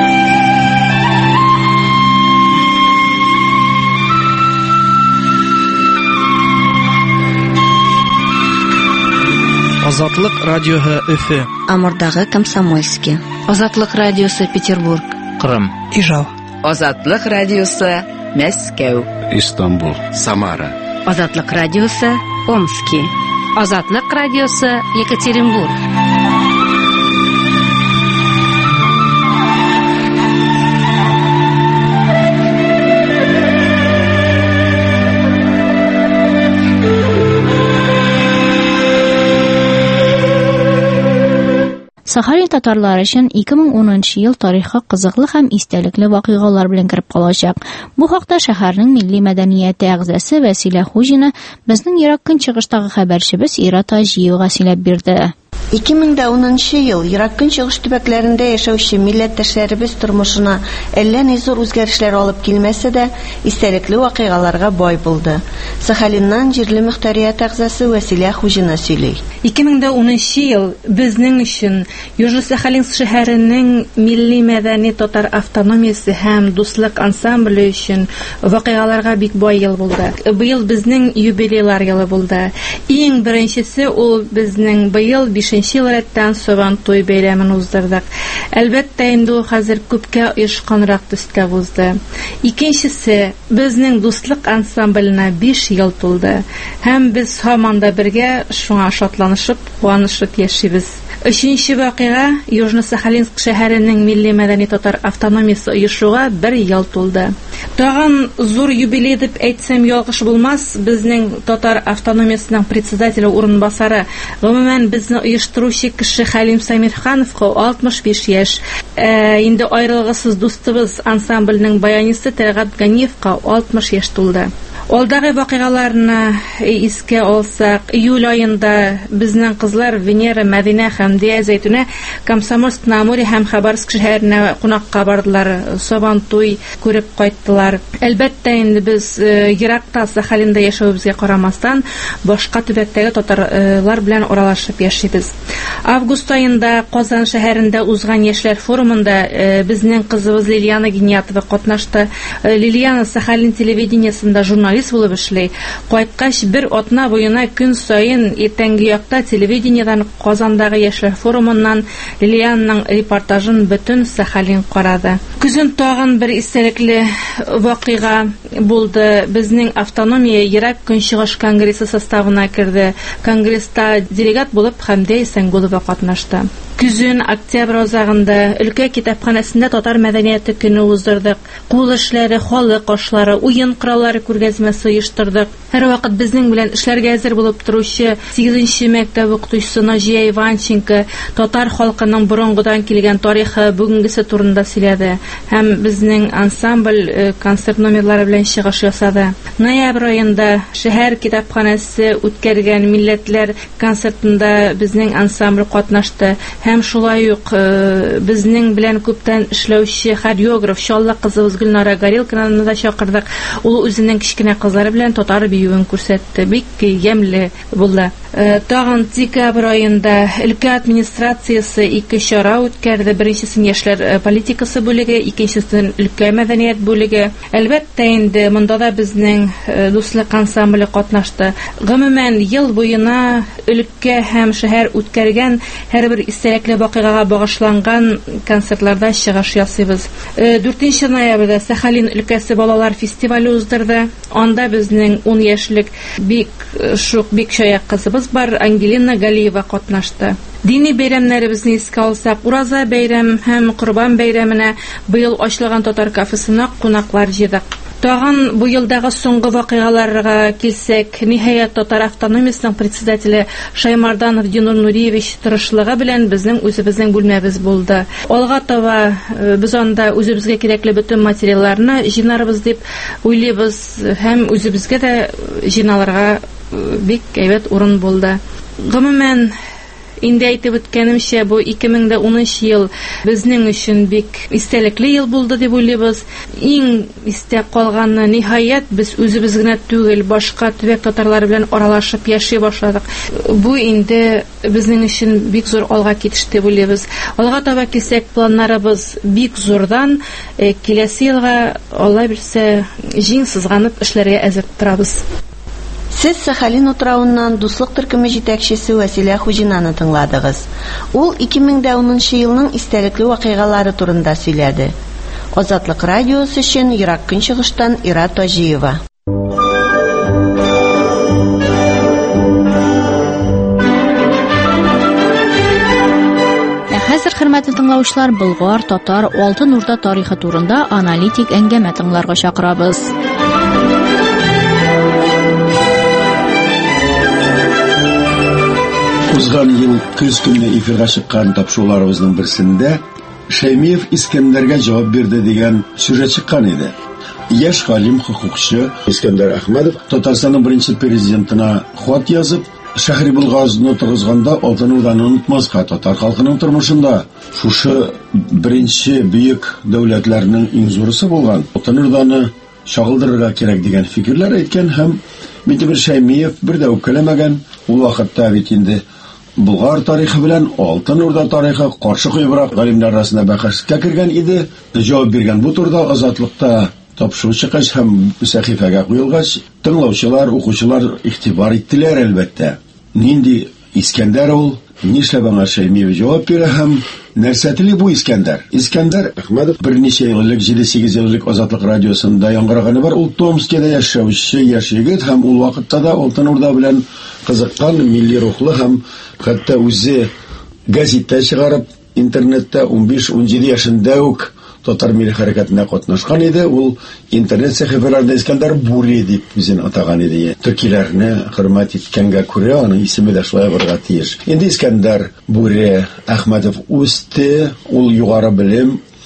Азатлык радиоһы Өфе. Амурдагы Комсомольский. Азатлык радиосы Петербург. Кырым. Ижау. Азатлык радиосы Мәскәү. Истанбул. Самара. Азатлык радиосы Омский. Азатлык радиосы Екатеринбург. Сахалин татарлары өчен ике мең унынчы ел тарихка кызыклы һәм истәлекле вакыйгалар белән кереп калачак. Бу хакта шәһәрнең милли мәдәнияте әгъзасы Вәсилә Хуҗина безнең ерак көнчыгыштагы хәбәрчебез Ират Аҗиевга сөйләп бирде. ике мең унынчы ел Ерак Көнчыгыш төбәкләрендә яшәүче милләттәшләребез тормышына әллә ни зур үзгәрешләр алып килмәсә дә, истәлекле вакыйгаларга бай булды. Сахалиннан җирле мөхтәрият әгъзасы Вәсилә Хуҗина сөйли. ике мең унынчы ел безнең өчен Южный Сахалин шәһәренең милли мәдәни татар автономиясе һәм дуслык ансамбле өчен вакыйгаларга бик бай ел булды. Быел безнең юбилейлар елы булды. Иң беренчесе ул безнең быел бишенче ел рәттән Сабантуй бәйрәмен уздырдык. Әлбәттә инде ул хәзер күпкә оешканрак төстә узды. Икенчесе, безнең дуслык ансамблена биш ел тулды. Һәм без һаман да бергә шуңа шатланышып, куанышып яшибез. Өченче вакыйга Южный Сахалинск шәһәренең милли мәдәни татар автономиясе оешуга бер ел тулды. Тагын зур юбилей дип әйтсәм ялгыш булмас, безнең татар автономиясының председателе урынбасары, гомумән безне оештыручы кеше Хәлим Самирхановка алтмыш биш яшь. Ә, инде аерылгысыз дустыбыз ансамбльнең баянисты Тәлгать Ганиевка алтмыш яшь тулды. Алдагы вакыйгаларны искә алсак, июль айында безнең кызлар Венера, Мәдинә һәм Дия Зәйтүнә Комсомольск, на Амуре һәм Хабаровск шәһәренә кунакка бардылар, Сабантуй күреп кайттылар. Әлбәттә, инде без еракта Сахалинда яшәүебезгә карамастан, башка төбәктәге татарлар белән аралашып яшибез. Август айында Казан шәһәрендә узган яшьләр форумында безнең кызыбыз Лилияна Гениятова катнашты. Лилияна Сахалин телевидениесында журналист булып эшли. Кайткач бер атна буена көн сайын иртәнге якта телевидениедан Казандагы яшьләр форумыннан Лилияның репортажын бөтен Сахалин карады. Күзен тагын бер истәлекле вакыйга булды. Безнең автономия Ерак Көнчыгыш конгрессы составына керде. Конгресста делегат булып Хәмдә Исәнгулова катнашты. Күзен октябрь азагында өлкә китапханәсендә татар мәдәнияте көне уздырдык. Кул эшләре, халык ашлары, уен кораллары күргәзмәсе оештырдык. Һәр вакыт безнең белән эшләргә әзер булып торучы сигезенче мәктәп укытучысы Наҗия Иванченко татар халкының борынгыдан килгән тарихы, бүгенгесе турында сөйләде һәм безнең ансамбль концерт номерлары белән чыгыш ясады. Ноябрь аенда шәһәр китапханәсе үткәргән милләтләр концертында безнең ансамбль катнашты. Һәм шулай ук безнең белән күптән эшләүче хореограф Чаллы кызыбыз Гөлнара Горелканы да чакырдык. Ул үзенең кичкенә кызлары белән татар биюен күрсәтте. Бик ямьле булды. Тагын декабрь аенда өлкә администрациясе ике чара үткәрде. Беренчесен яшьләр политикасы бүлеге, икенчесен өлкә мәдәният бүлеге. Әлбәттә, инде монда да безнең дуслык ансамбле катнашты. Гомумән ел буена өлкә һәм шәһәр үткәргән һәрбер истәлекле вакыйгага багышланган концертларда чыгыш ясыйбыз. дүртенче ноябрьдә Сахалин өлкәсе балалар фестивале уздырды. Анда безнең ун яшьлек бик шук бик чая кызыбыз бар, Ангелина Галиева катнашты. Дини бәйрәмнәребезне искә алсак, Ураза бәйрәм һәм Корбан бәйрәменә быел ачылган татар кафесына кунаклар җыйдык. Тагын бу елдагы соңгы вакыйгаларга килсәк, ниһаять татар автономиясының председателе Шаймарданов Динур Нуриевич тырышлыгы белән безнең үзебезнең бүлмәбез булды. Алга таба без анда үзебезгә кирәкле бөтен материалларны җыйнарбыз дип уйлыйбыз һәм үзебезгә дә җыйналырга бик әйбәт урын булды. Гомумән, инде әйтеп үткәнемчә, бу ике мең унынчы ел безнең өчен бик истәлекле ел булды дип уйлыйбыз. Иң истә калганы, ниһаять без үзебез генә түгел, башка төбәк татарлары белән аралашып яши башладык. Бу инде безнең өчен бик зур алга китеш дип уйлыйбыз. Алга таба килсәк, планнарыбыз бик зурдан, киләсе елга Алла белсә җиң сызганып эшләргә әзер торабыз. Сез Сахалин утравыннан дуслык төркеме җитәкчесе Василия Хуҗинаны тыңладыгыз. Ул ике мең унынчы елның истәлекле вакыйгалары турында сөйләде. Азатлык радиосы өчен Ерак Көнчыгыштан Ира Таҗиева. Хәзер, хөрмәтле тыңлаучылар, Болгар, татар, Алтын Урда тарихы турында аналитик әңгәмә тыңларга чакырабыз. Узган ел көз көнне эфирга чыккан тапшыруларыбызның берсендә Шәймиев Искәндәргә җавап бирде дигән сюжет чыккан иде. Яшь галим, хукукчы Искәндәр Әхмәдов Татарстанның беренче президентына хат язып, шәһри булгазны торгызганда Алтын Урданы онытмаска, татар халкының тормышында шушы беренче бөек дәүләтләрнең иң зурысы булган Алтын Урданы чагылдырырга кирәк дигән фикерләр әйткән һәм Митимир Шәймиев бер дә үкеләмәгән. Ул вакытта бит инде Болгар тарихы белән Алтын Урда тарихы каршы куйбрак галимнәр арасында бәхәскә кергән иде. Җавап биргән бу турда Азатлыкта тапшыру чыккач һәм сәхифәгә куелгач, тыңлаучылар, укучылар игътибар иттеләр әлбәттә. Нинди Искәндәр ул, нишләп аңа Шәймиев җавап бирә һәм нәрсә тели бу Искәндәр? Искәндәр Әхмәдов берничә еллык, җиде-сигез еллык Азатлык радиосында яңгыраганы бар. Ул Томскида яшәүче яшь егет һәм ул вакытта да Алтын Урда белән кызыккан, милли рухлы һәм хәтта үзе газетта чыгарып, интернетта унбиш-унҗиде яшендә үк татар милли хәрәкәтенә катнашкан иде. Ул интернет сәхифәләрендә Искәндәр Бури дип үзен атаган иде. Төркиләрне хөрмәт иткәнгә күрә аның исеме дә шулай булырга тиеш. Инде Искәндәр Бури Әхмәдов үсте, ул югары белем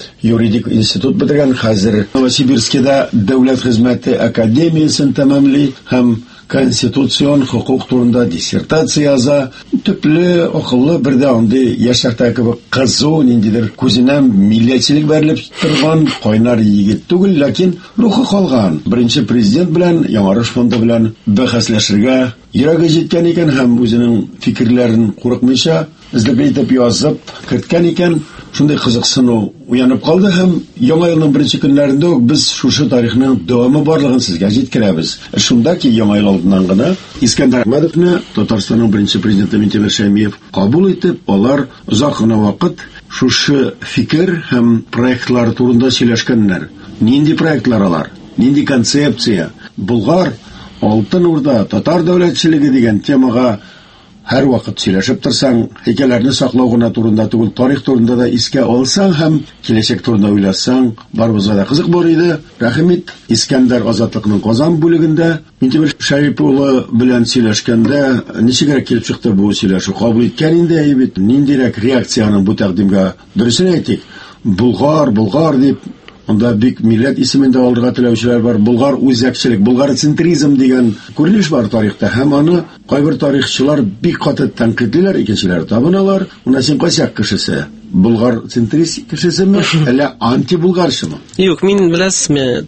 юридик институт бетергән, хәзер Новосибирскида дәүләт хезмәте академиясын тәмамлый һәм конституцион хукук турында диссертация яза. Төпле, акыллы, бердә андый яшьләрдә кебек кызу, ниндидер күзеннән милләтчелек бәрелеп торган кайнар егет түгел, ләкин рухы калган. Беренче президент белән, Яңарыш фонды белән бәхәсләшергә йөрәге җиткән икән һәм үзенең фикерләрен курыкмыйча эзләп итеп язып керткән икән. Шундай кызыксыну уянып калды һәм яңа елның беренче көннәрендә үк без шушы тарихның дәвамы барлыгын сезгә җиткерәбез. Шунда ки яңа ел алдыннан гына Искәндәр Әхмәдовны Татарстанның беренче президенты Минтимер Шәймиев кабул итеп, алар озак кына вакыт шушы фикер һәм проектлар турында сөйләшкәннәр. Нинди проектлар алар? Нинди концепция? Болгар Алтын Урда татар дәүләтчелеге дигән темага һәр вакыт сөйләшеп торсаң, хикәяләрне саклау гына турында түгел, тарих турында да искә алсаң һәм киләчәк турында уйласаң, барыбызга да кызык бар иде. Рәхмәт. Искәндәр Азатлыкның Казан бүлегендә Минтимер Шәрип улы белән сөйләшкәндә ничегрәк килеп чыкты бу сөйләшү? Кабул иткән инде әйбит. Ниндирәк реакцияның бу тәкъдимгә? Дөресен әйтик, Булгар, Булгар дип анда бик милләт исемендә алырга теләүчеләр бар. Булгар үзәкчелек, булгарцентризм дигән күренеш бар тарихта. Һәм аны кайбер тарихчылар бик каты тәнкыйтьләр, икенчеләр табыналар. Уна син кайсы кешесе? Булгарцентрист кешесеме, әллә антибулгарчымы? Юк, мин беләсезме,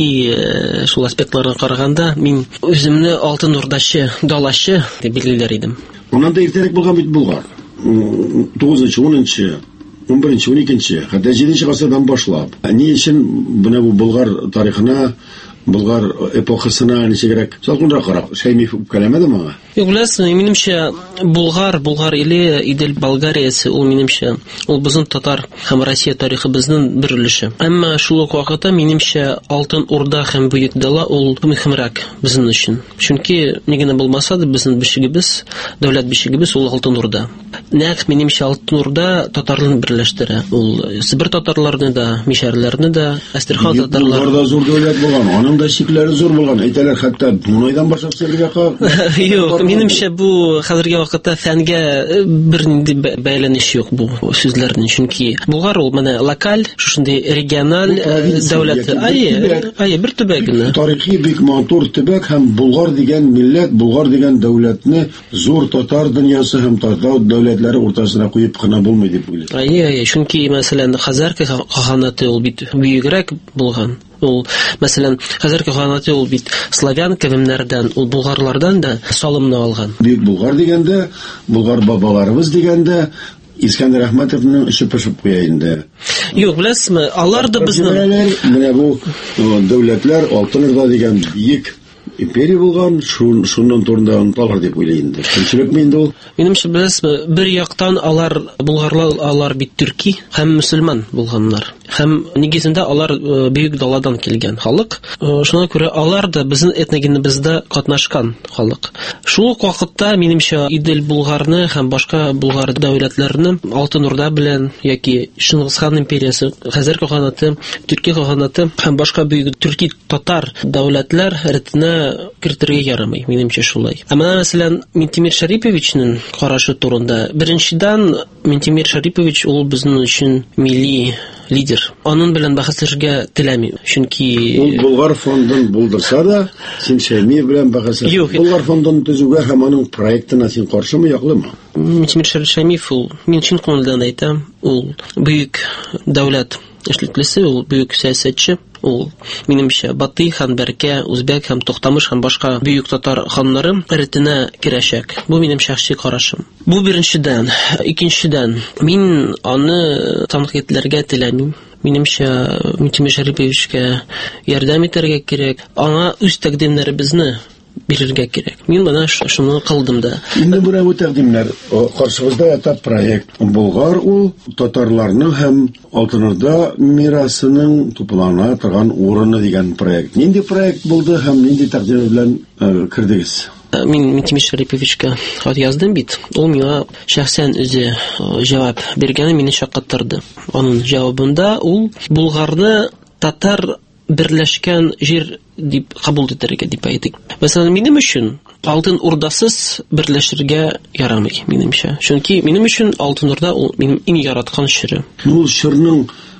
тарихи шул аспектлардан караганда, мин үземне Алтын Урдачы, далачы дип билгеләр идем. Уннан да иртәрәк булган бит Булгар. тугызынчы, унынчы он беренче, он икенче, хәтта җиденче гасырдан башлап. Ни өчен менә бу Болгар тарихына, Болгар эпохасына ничегрәк салкынрак карап, Шәймиев үпкәләмәде моңа? Юк, беләсезме, минемчә, Булгар, Булгар иле, Идел Болгариясе, ул минемчә, ул безнең татар һәм Россия тарихыбызның бер өлеше. Әмма шул ук вакытта минемчә Алтын Урда һәм Бөек Дала ул мөһимрәк безнең өчен. Чөнки нигене булмаса да безнең бишегебез, дәүләт бишегебез ул Алтын Урда. Нәкъ минемчә Алтын Урда татарларны берләштерә. Ул Себер татарларны да, Мишәрләрне дә, Әстерхан татарлары. Булгарда зур дәүләт булган, аның да шикләре зур булган. Әйтәләр, хәтта Дунайдан башлап Себергә калып. Юк, минемчә бу хәзерге вакытта фәнгә бернинди бәйләнеш юк бу сүзләрнең, чөнки Булгар ул менә локаль, шушындый региональ дәүләт. Ае, ае бер төбәк генә. Тарихи бик матур төбәк һәм Булгар дигән милләт, Булгар дигән дәүләтне зур татар дөньясы һәм татар дәүләтләре уртасына куеп кына булмый дип уйлыйм. Ае, ае, чөнки мәсәлән Хәзәр каханаты ул бит бигрәк булган. Ул, мәсәлән, Хәзәр каханаты ул бит славян кавемнәрдән, ул булгарлардан да салымны алган. Бик Булгар дигәндә, Булгар бабаларыбыз дигәндә Искәндәр Әхмәтовның эше пешеп куя инде. Юк, беләсезме, алар да безнең менә бу дәүләтләр Алтын Урда дигән бик империя булган, шуннан турында онталар дип уйлыйм инде. Күпчелекме инде ул? Минемчә, беләсезме, бер яктан алар булгарлар, алар бит төрки һәм мөселман булганнар. Һәм нигезендә алар Бөек Даладан килгән халык. Шуңа күрә алар да безнең этногенебездә катнашкан халык. Шул ук вакытта минемчә Идел Булгарны һәм башка Булгар дәүләтләрне Алтын Урда белән яки Чингис хан империясы, Хәзәр каханаты, Төркия каханаты һәм башка бөек төрки татар дәүләтләр рәтенә кертергә ярамый, минемчә шулай. Ә менә мәсәлән Минтимер Шәриповичның карашы турында. Беренчедән Минтимер Шәрипович ул безнең өчен милли лидер. Аның белән бәхәсләшергә теләмим. Чөнки ул Булгар фондын булдырса да, син Шәймиев белән бәхәсләш. Булгар фондын төзүгә һәм аның проектына син каршымы, яклымы? Минтимер Шәймиев ул, мин чын күңелдән әйтәм, ул бөек дәүләт эшлеклесе, ул бөек сәясәтче. Ул минемчә Батый хан Бәркә, Үзбәк һәм Токтамыш һәм башка бөек татар ханнары рәтенә керәчәк. Бу минем шәхси карашым. Бу беренчедән. Икенчедән, мин аны тәнкыйтьләргә теләмим. Минемчә Минтимер Шәриповичкә ярдәм итәргә кирәк. Аңа үз тәкъдимнәребезне бирергә кирәк. Мин моны шуны кылдым да. Инде бу тәкъдимнәр каршыбызда ята проект. Булгар ул татарларның һәм Алтын Урда мирасының туплана торган урыны дигән проект. Нинди проект булды һәм нинди тәкъдим белән кирдегез? Мин Минтимер Шәриповичкә хат яздым бит. Ул миңа шәхсән үзе җавап биргәне мине шаккаттырды. Аның җавабында ул Булгарны татар берләшкән җир дип кабул итәргә дип әйтик. Мәсәлән, минем өчен Алтын Урдасыз берләшергә ярамый, минемчә. Чөнки минем өчен Алтын Урда ул минем иң яраткан чиры. Ул чирның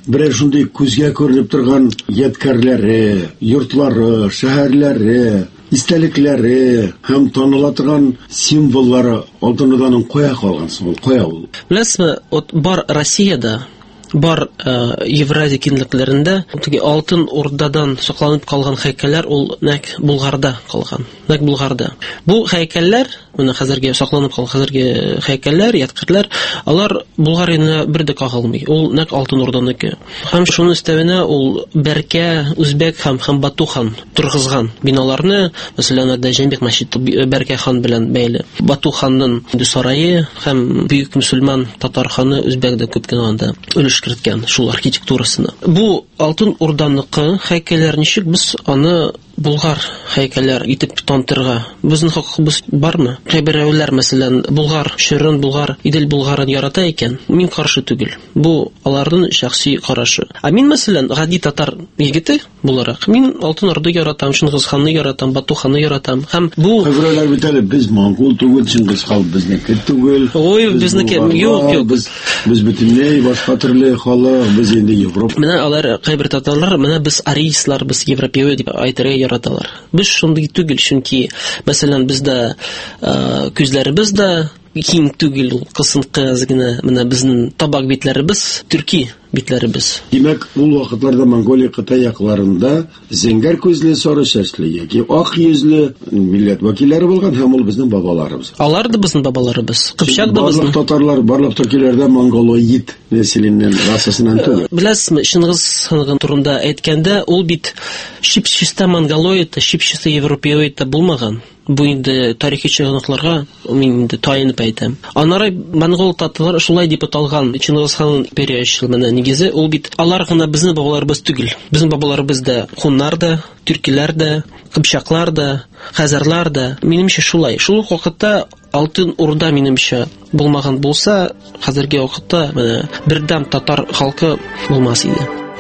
берәр шундый күзгә күренеп торган ядкарлары, йортлары, шәһәрләре, истәлекләре һәм таныла торган символлары Алтын Урданың кая калган соң, кая ул? Беләсезме, от бар Россиядә, бар Евразия киңлекләрендә теге Алтын Урдадан сакланып калган һәйкәлләр ул нәкъ Булгарда калган. Нәкъ Булгарда. Бу һәйкәлләр, менә хәзергә сакланып калган хәзерге һәйкәлләр, ядкарлар, алар Булгарияны бер дә кагылмый. Ул нәкъ Алтын Урданыкы. Һәм шуның өстәвенә ул Бәркә, Үзбәк һәм һәм Бату хан торгызган биналарны, мәсәлән, Җәмбек мәчете Бәркә хан белән бәйле. Бату ханның сарае һәм бөек мөселман татар ханы Үзбәкдә күп кенә анда өлеш керткән шул архитектурасына. Бу Алтын Урданыкы һәйкәлләр ничек без аны Булгар һәйкәлләр итеп тантырга безнең хокукыбыз бармы? Кайберәүләр, мәсәлән, Булгар ширын, Булгар, Идел Булгарын ярата икән. Мин каршы түгел. Бу аларның шәхси карашы. Ә мин, мәсәлән, гади татар егете буларак, мин Алтын Орда яратам, Чингиз ханны яратам, Бату ханны яратам. Һәм бу кайберәүләр бит әле без монгол түгел, Чингиз хан безнеке түгел. Ой, безнеке юк, юк. Без без бөтенләй башка төрле халык, без инде Европа. Менә алар кайбер татарлар, менә без арийслар, без европеоид дип әйтергә яраталар. Без шундый түгел, чөнки мәсәлән бездә күзләребез дә киң түгел, кысынкы гына, менә безнең табак битләребез төрки битләребез. Димәк, ул вакытларда Монголия Кытай якларында зәңгәр күзле, сары чәчле яки ак йөзле милләт вәкилләре булган һәм ул безнең бабаларыбыз. Алар да безнең бабаларыбыз. Кыпчак да безнең татарлар, барлык төркиләрдә монголоид нәселеннән, расасыннан түгел. Беләсезме, Чингиз ханның турында әйткәндә, ул бит шипчиста монголоид, шипчиста европеоид булмаган. Бу инде тарихи чыгынакларга мин инде таянып әйтәм. Анары монгол татарлар шулай дип аталган Чингиз ханның империячлыгына нигезе ул бит алар гына безнең бабаларыбыз түгел. Безнең бабаларыбыз да хуннар да, төркиләр дә, кыпчаклар да, хәзәрләр дә. Минемчә шулай. Шул ук вакытта Алтын Урда минемчә булмаган булса, хәзерге вакытта менә бердәм татар халкы булмас иде.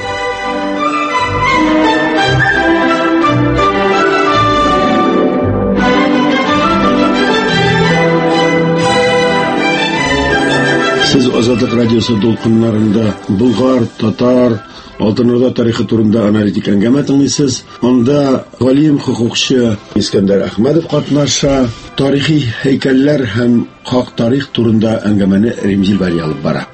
Сез Азатлык радиосы дулкыннарында Булгар, татар, Алтын Урда тарихы турында аналитик әңгәмә тыңлыйсыз. Анда галим, хукукчы Искәндәр Әхмәдов катнаша, тарихи һәйкәлләр һәм хак тарих турында әңгәмәне Римзил Вәли алып бара.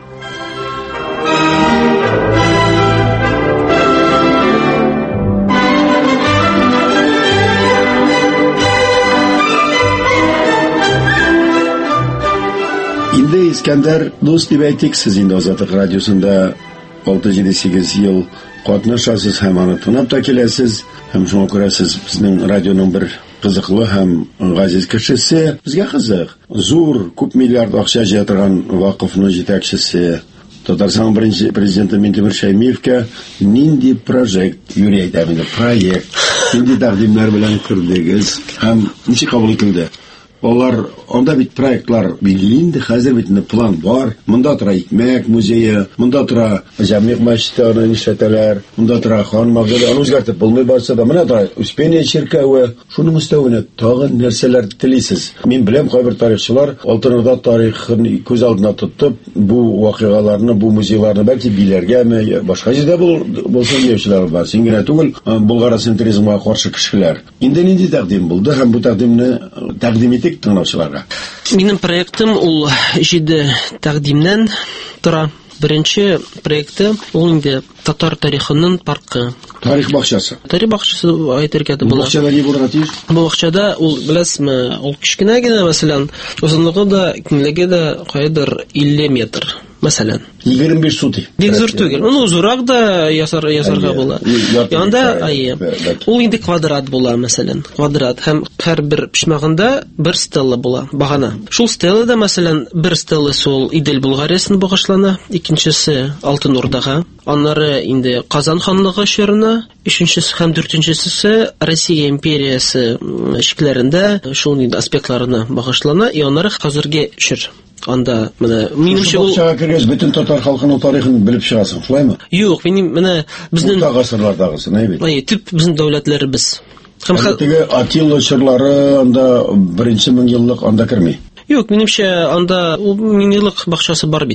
Инде Искәндәр дус дип әйтик, сез инде Азатлык радиосында алты җиде сигез ел катнашасыз һәм аны тыңлап та киләсез. Һәм шуңа күрә сез безнең радионың бер кызыклы һәм газиз кешесе. Безгә кызык. Зур, күп миллиард акча җыя торган вакыфның җитәкчесе, Татарстан беренче президенты Минтимер Шәймиевкә нинди проект, юри әйтәм инде, проект, нинди тәкъдимнәр белән кирдегез һәм ничек кабул ителде? Алар анда бит проектлар билгеле, хәзер бит план бар. Монда тора икмәк музее, монда тора Җәмгыять мәчете нишәтәләр, монда тора хан мәгъдәде, аны үзгәртеп булмый барса да, менә тора Успение чиркәве, шуның өстәвенә тагын нәрсәләр телисез. Мин беләм, кайбер тарихчылар Алтын Урда тарихын күз алдына тотып, бу вакыйгаларны, бу музейларны бәлки биләргәме, башка җирдә булсын диючеләр бар. Син генә түгел, Болгар центризмга каршы кешеләр. Инде нинди тәкъдим булды һәм бу тәкъдимне тәкъдим итик тыңлаучыларга. Минем проектым ул җиде тәкъдимнән тора. Беренче проекты ул инде татар тарихының паркы. Тарих бакчасы. Тарих бакчасы әйтергә дә була. Бакчада ни булырга тиеш? Бу бакчада ул, беләсезме, ул кичкенә генә, мәсәлән, узынлыгы да, киңлеге дә кайдыр илле метр. Мәсәлән, егерме биш сутый. Бик зур түгел. Ну, зурак да ясар ясарга була. Янда ай. Ул инде квадрат була, мәсәлән. Квадрат һәм һәрбер пишмагында бер стелла була, багана. Шул стеллада, мәсәлән, бер стелла сол Идел Булгариясына багышлана, икенчесе Алтын Урдага, аннары инде Казан ханлыгы чорына, өченчесе һәм дүртенчесе Россия империясы шикләрендә шул инде аспектларына багышлана, и аннары хәзерге чор. Анда менә минемчә ул бакчага кергәч бөтен татар халкының тарихын белеп чыгасың, шулаймы? Юк, минем менә безнең гасырлардагысы, нәй бит? Ай, төп безнең дәүләтләребез. Һәм теге Атилла чорлары анда беренче мең еллык анда керми. Юк, минемчә анда ул мең еллык бакчасы бар бит.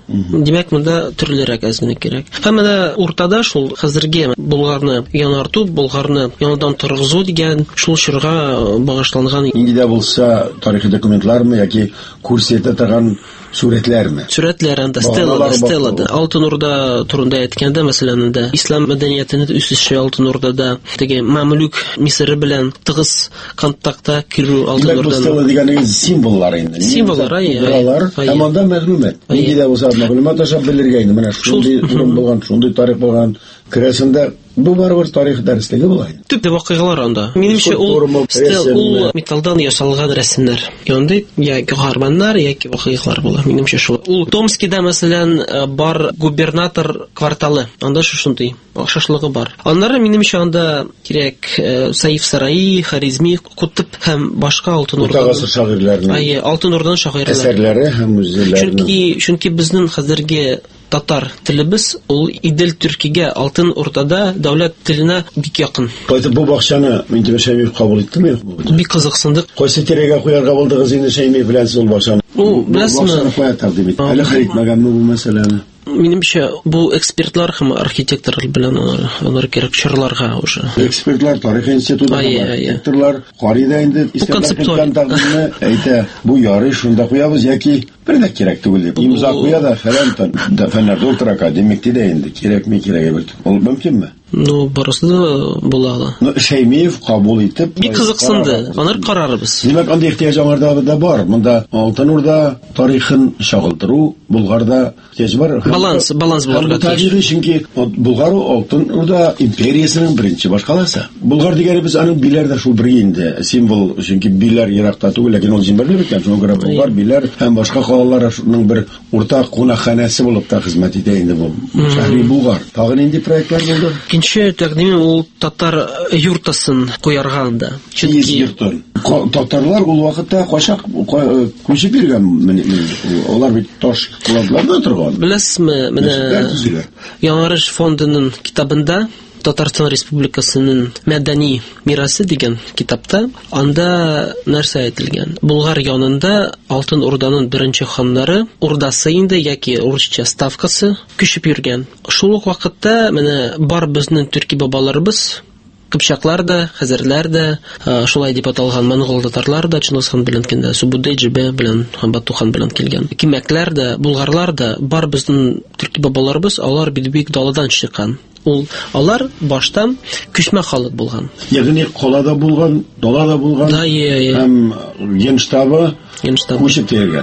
Димәк, монда төрлерәк әзгене кирәк. Һәм менә уртада шул хәзерге Болгарны яңарту, Болгарны яңадан торгызу дигән шул чорга багышланган. Инде дә булса тарихи документлармы яки күрсәтә торган сүрәтләрме? Сүрәтләр анда стеллада, стеллада. Алтын Урда турында әйткәндә, мәсәлән, дә ислам мәдәниятенең үсеше Алтын Урдада, теге Мамлюк Мисыр белән тыгыз контактта кирү Алтын Урданың. Стелла дигән символлар инде. Символлар, ай. Һәм анда мәгълүмат. Инде дә булса мәгълүмат ашап белергә инде. Менә шундый урын булган, шундый тарих булган. Керәсендә бу барыбер тарих дәреслеге була. Төп вакыйгалар анда. Минемчә, ул стел ул металлдан ясалган рәсемнәр. Янды я каһарманнар, яки вакыйгалар була. Минемчә шул. Ул Томскида, мәсәлән, бар губернатор кварталы. Анда шушындый охшашлыгы бар. Аннары минемчә анда кирәк Саиф Сарай, Харизми, Кутып һәм башка Алтын Урда шагыйрьләренең. Ай, Алтын Урданың шагыйрьләре. Әсәрләре һәм музейлары. Чөнки чөнки безнең хәзерге татар телебез ул Идел Төркигә, Алтын Урдада дәүләт теленә бик якын. Кайтып бу бакчаны Минтимер Шәймиев кабул иттеме? Бик кызыксындык. Кайсы тирәгә куярга булдыгыз инде Шәймиев белән ул бакчаны? Ул беләсезме? Әле хәйтмәгәнме бу мәсьәләне? Минемчә, бу экспертлар һәм архитекторлар белән алар кирәк чырларга уже. Экспертлар тарих институтында архитекторлар карыйда инде Искәндәр тәкъдимне әйтә, бу ярый шунда куябыз яки бер дә кирәк түгел дип. Имза куя да фәлән дә фәннәр доктор академик диде инде. Кирәкме кирәк бит. Ул мөмкинме? Ну, барысы да була. Ну, Шәймиев кабул итеп, бик кызыксынды. Аны карарбыз. Димәк, анда ихтыяҗ аңарда да бар. Монда Алтын Урда тарихын чагылдыру, Болгарда ихтыяҗ бар. Баланс, баланс булырга тиеш. Чөнки Болгар Алтын Урда империясының беренче башкаласы. Болгар дигәнебез аның биләр дә шул бер инде. Символ, чөнки биләр еракта түгел, ләкин ул җимберле бит. Шуңа күрә Болгар биләр һәм башка халыкларның бер уртак кунакханәсе булып та хезмәт итә инде бу. Шәһри Болгар. Тагын инде проектлар булды. Икенче тәкъдиме ул татар юртасын куярга анда. Чөнки татарлар ул вакытта качак күчеп йөргән, алар бит таш кладларда торган. Беләсезме, менә Яңарыш фондының китабында Татарстан Республикасының мәдәни мирасы дигән китапта анда нәрсә әйтелгән? Болгар янында Алтын Урданың беренче ханнары урдасы инде яки урысча ставкасы күчеп йөргән. Шул ук вакытта менә бар безнең төрки бабаларыбыз, Кыпчаклар да, хәзерләр дә, шулай дип аталган монгол татарлар да Чингисхан белән кендә, Субудей-Җебе белән, Батухан белән килгән. Кимәкләр дә, булгарлар да, бар безнең төрки бабаларыбыз, алар бик даладан чыккан. Ул алар баштан күчмә халык булган. Ягъни калада булган, далада булган. Да, һәм генштабы күчеп кергән.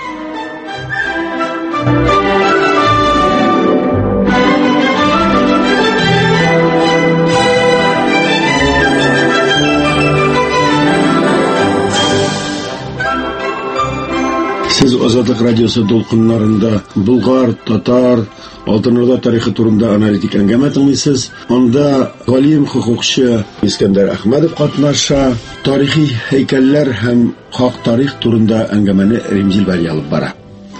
Сез Азатлык радиосы долкыннарында Болгар, татар, Алтын Урда тарихы турында аналитик әңгәмә тыңлыйсыз. Анда галим хукукчы Искәндәр Әхмәдов катнаша, тарихи һәйкәлләр һәм хак тарих турында әңгәмәне Римзил Вәли алып бара.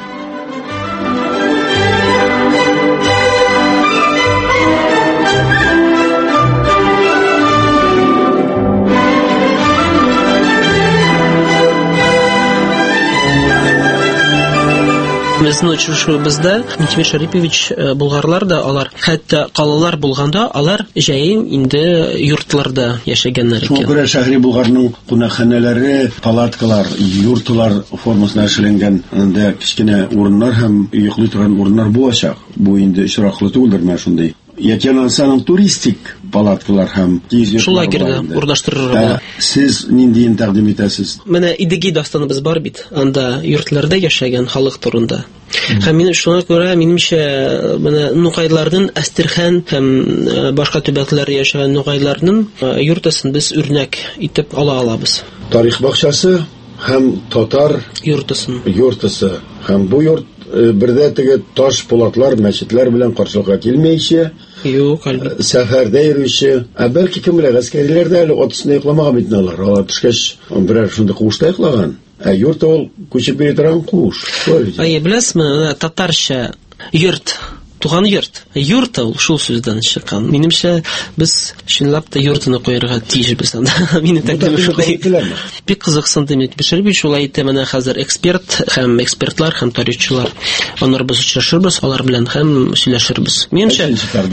Безнең очрашуыбызда Минтимер Шарипович булгарлар да алар, хәтта калалар булганда алар җәен инде йортларда яшәгәннәр икән. Шуңа күрә шәһри Булгарның кунакханәләре, палаткалар, йортлар формасына эшләнгән анда кичкенә урыннар һәм йоклый торган урыннар булачак. Бу инде очраклы түгелдер менә шундый. Якенансаның туристик палаткалар һәм шулай гердә урнаштырырга. Сез ниндиен тәкъдим итәсез? Менә Идеги дастаныбыз бар бит. Анда йортларда яшәгән халык турында. Һәм мин шуңа күрә минемчә менә Нукайларның Әстерхан һәм башка төбәкләрдә яшәгән Нукайларның йортасын без үрнәк итеп ала алабыз. Тарих бакчасы һәм татар йортасын. Йортасы һәм бу йорт бердә теге таш полатлар, мәчетләр белән каршылыкка килмәйче. Юк, әлбәттә. Сәфәрдә йөрүче, ә бәлки кем белә, гаскәрләр дә әле атысына йокламаган бит алар. Алар төшкәч берәр шундый кушта йоклаган. Ә йорт ул күчеп бер торган куш. Ай, беләсезме, татарча йорт туган йорт. Йорт ул шул сүздән чыккан. Минемчә, без чынлап та йортны куярга тиешбез анда. Мине тәкъдим шулай. Бик кызыксынды мин бишерби шулай итә менә хәзер эксперт һәм экспертлар һәм тарихчылар. Алар без очрашырбыз, алар белән һәм сөйләшербез. Минемчә,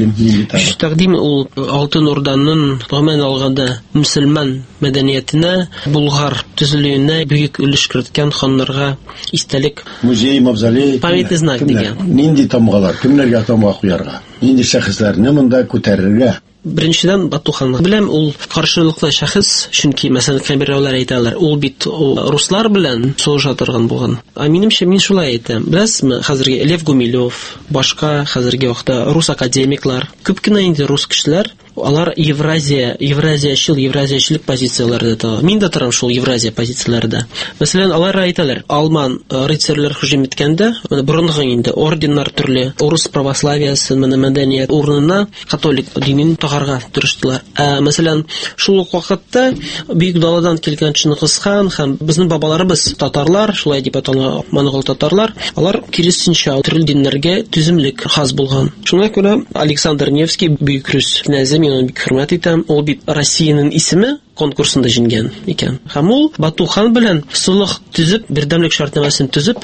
тәкъдим ул Алтын Урданың гомумән алганда мөселман мәдәниятенә, булгар төзелүенә бик өлеш керткән ханнарга истәлек, музей, мавзолей, памятный знак дигән. Нинди тамгалар, кемнәргә тамга куярга? Нинди шәхесләрне монда күтәрергә? Беренчедән Батухан белән ул каршылыклы шәхес, чөнки мәсәлән кемберләр әйтәләр, ул бит руслар белән сугыша торган булган. А минемчә мин шулай әйтәм. Беләсезме, хәзерге Лев Гумилев, башка хәзерге вакытта рус академиклар, күп кенә инде рус кешеләр, алар Евразия, Евразиячыл, Евразиячылык позицияләрдә тора. Мин дә торам шул Евразия позицияләрдә. Мәсәлән, алар әйтәләр, алман рыцарьлар һөҗүм иткәндә, борынгы инде орденнар төрле, урыс православиясы мәдәният урынына католик динен тагарга тырыштылар. Ә мәсәлән, шул ук вакытта бөек даладан килгән Чингисхан һәм безнең бабаларыбыз татарлар, шулай дип аталган монгол татарлар, алар киресенчә төрле диннәргә түземлек хас булган. Шуңа күрә Александр Невский бөек рус князь, мин аны бик хөрмәт итәм. Ул бит Россиянең исеме конкурсында җиңгән икән. Һәм ул Батухан белән сулык төзеп, бердәмлек шартнамасын төзеп,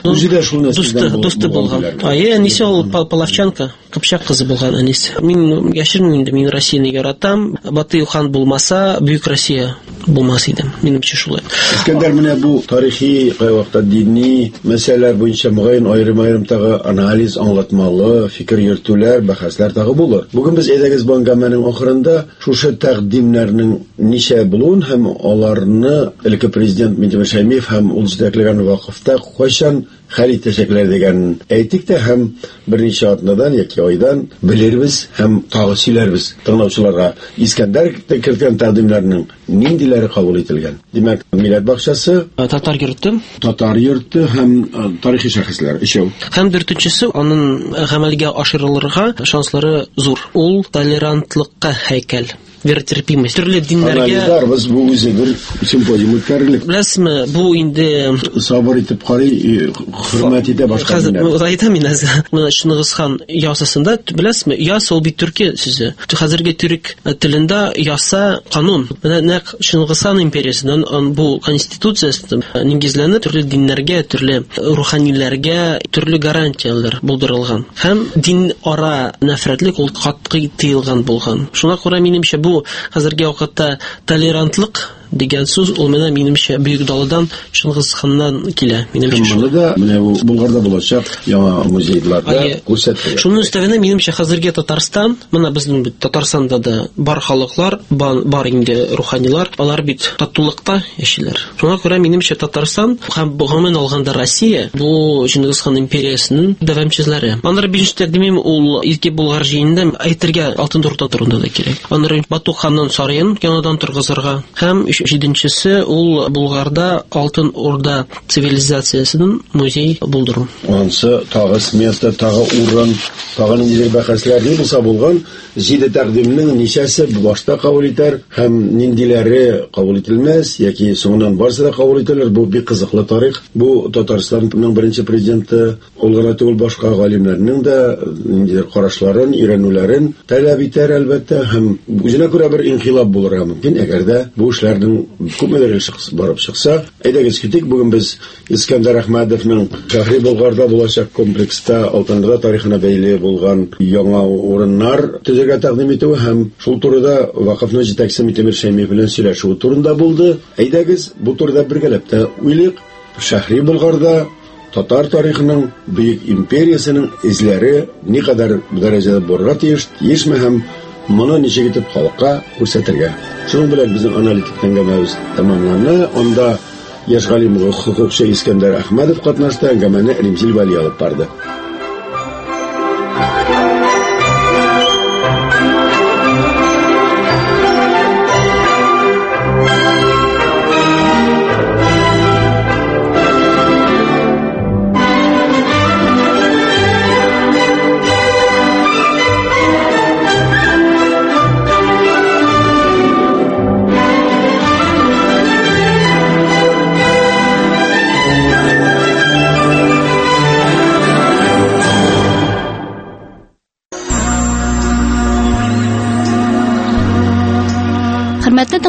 дусты булган. Ае, әнисе ул Половчанка, Кыпчак кызы булган әнисе. Мин яшермим инде, мин Россияны яратам. Батухан булмаса, бөек Россия булмас иде. Минемчә шулай. Искәндәр, менә бу тарихи вакытта дини мәсьәләләр буенча мөгаен аерым-аерым тагы анализ, аңлатмалы, фикер йөртүләр, бәхәсләр тагы булыр. Бүген без әйдәгез бангаманың ахырында шушы тәкъдимнәрнең ничә булуын һәм аларны элекке президент Минтимер Шәймиев һәм ул җитәкләгән вакытта кайчан хәл итәчәкләр дигән әйтик тә һәм берничә атнадан яки айдан белербез һәм тагы сөйләрбез тыңлаучыларга. Искәндәр кергән тәкъдимнәрнең ниндиләре кабул ителгән? Димәк, милләт бакчасы, татар йорты, татар йорты һәм тарихи шәхесләр өчәү. Һәм дүртенчесе аның гамәлгә ашырылырга шанслары зур. Ул толерантлыкка һәйкәл. Вертерпимость. Төрле диннәргә анализлар, без бу үзе бер симпозиум үткәрелик. Беләсезме, бу инде сабыр итеп карый, хөрмәт итә башка диннәр. Хәзер әйтәм мин әзер. Менә Чингисхан ясасында, беләсезме, яс ул бит төрки сүзе. Хәзерге төрек телендә яса канун. Менә нәкъ Чингисхан империясыннан бу конституциясе нигезләнеп төрле диннәргә, төрле руханиләргә төрле гарантиялар булдырылган. Һәм дин ара нәфрәтлек ул катгый тыелган булган. Шуңа күрә минемчә бу хәзерге вакытта толерантлык дигән сүз ул менә минемчә бөек даладан Чингисханнан килә. Минемчә шулай да менә бу Булгарда булачак яңа музейларда күрсәтелә. Шуның өстәвенә минемчә хәзерге Татарстан, менә безнең бит Татарстанда да бар халыклар, бар инде руханилар, алар бит татулыкта яшиләр. Шуңа күрә минемчә Татарстан һәм гомумән алганда Россия бу Чингисхан империясының дәвамчылары. Аннары бишенче тәкъдимем ул изге Булгар җыенында әйтергә Алтын Урда турында да кирәк. Аннары Батуханның сарайын яңадан торгызырга һәм җиденчесе ул Булгарда Алтын Урда цивилизациясының музей булдыру. Ансы тагы смета, тагы урын, тагы ниндидер бәхәсләр булса булган, җиде тәкъдимнең ничәсе башта кабул итәр һәм ниндиләре кабул ителмәс яки соңыннан барсы да кабул ителер. Бу бик кызыклы тарих. Бу Татарстанның беренче президенты ул гына түгел, башка галимнәрнең дә ниндидер карашларын, өйрәнүләрен таләп итәр әлбәттә һәм үзенә күрә бер инкыйлаб булырга мөмкин. Әгәр дә бу эшләрнең күпмедер барып чыкса, әйдәгез китик. Бүген без Искәндәр Әхмәдовның Шәһри Булгарда булачак комплекста Алтын Урда тарихына бәйле булган яңа урыннар төзергә тәкъдим итүе һәм шул турыда вакыфның җитәкчесе Минтимер Шәймиев белән сөйләшү турында булды. Әйдәгез бу турыда бергәләп тә уйлыйк. Шәһри Булгарда татар тарихының бөек империясының изләре никадәр дәрәҗәдә барырга тиеш, тиешме һәм моны ничек итеп халыкка күрсәтергә. Шуның белән безнең аналитик әңгәмәбез тәмамланды. Анда яшь галим хукукчы Искәндәр Әхмәдов катнашты, әңгәмәне Римзил Вәли алып барды.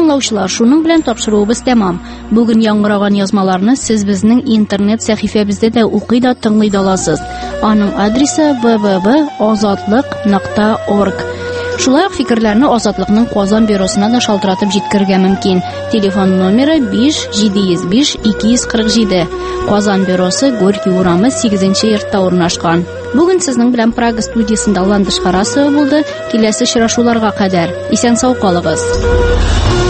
тыңлаучылар, шуның белән тапшыруыбыз тәмам. Бүген яңгыраган язмаларны сез безнең интернет сәхифәбездә дә укый да тыңлый да аласыз. Аның адресы дабл ю дабл ю дабл ю точка азатлык нокта орг. Шулай ук фикерләрне Азатлыкның Казан бюросына да шалтыратып җиткерергә мөмкин. Телефон номеры биш җиде йөз биш ике йөз кырык җиде. Казан бюросы Горький урамы сигезенче йортта урнашкан. Бүген сезнең белән Прага студиясендә Ландыш Харасова булды. Киләсе очрашуларга кадәр исән-сау калыгыз.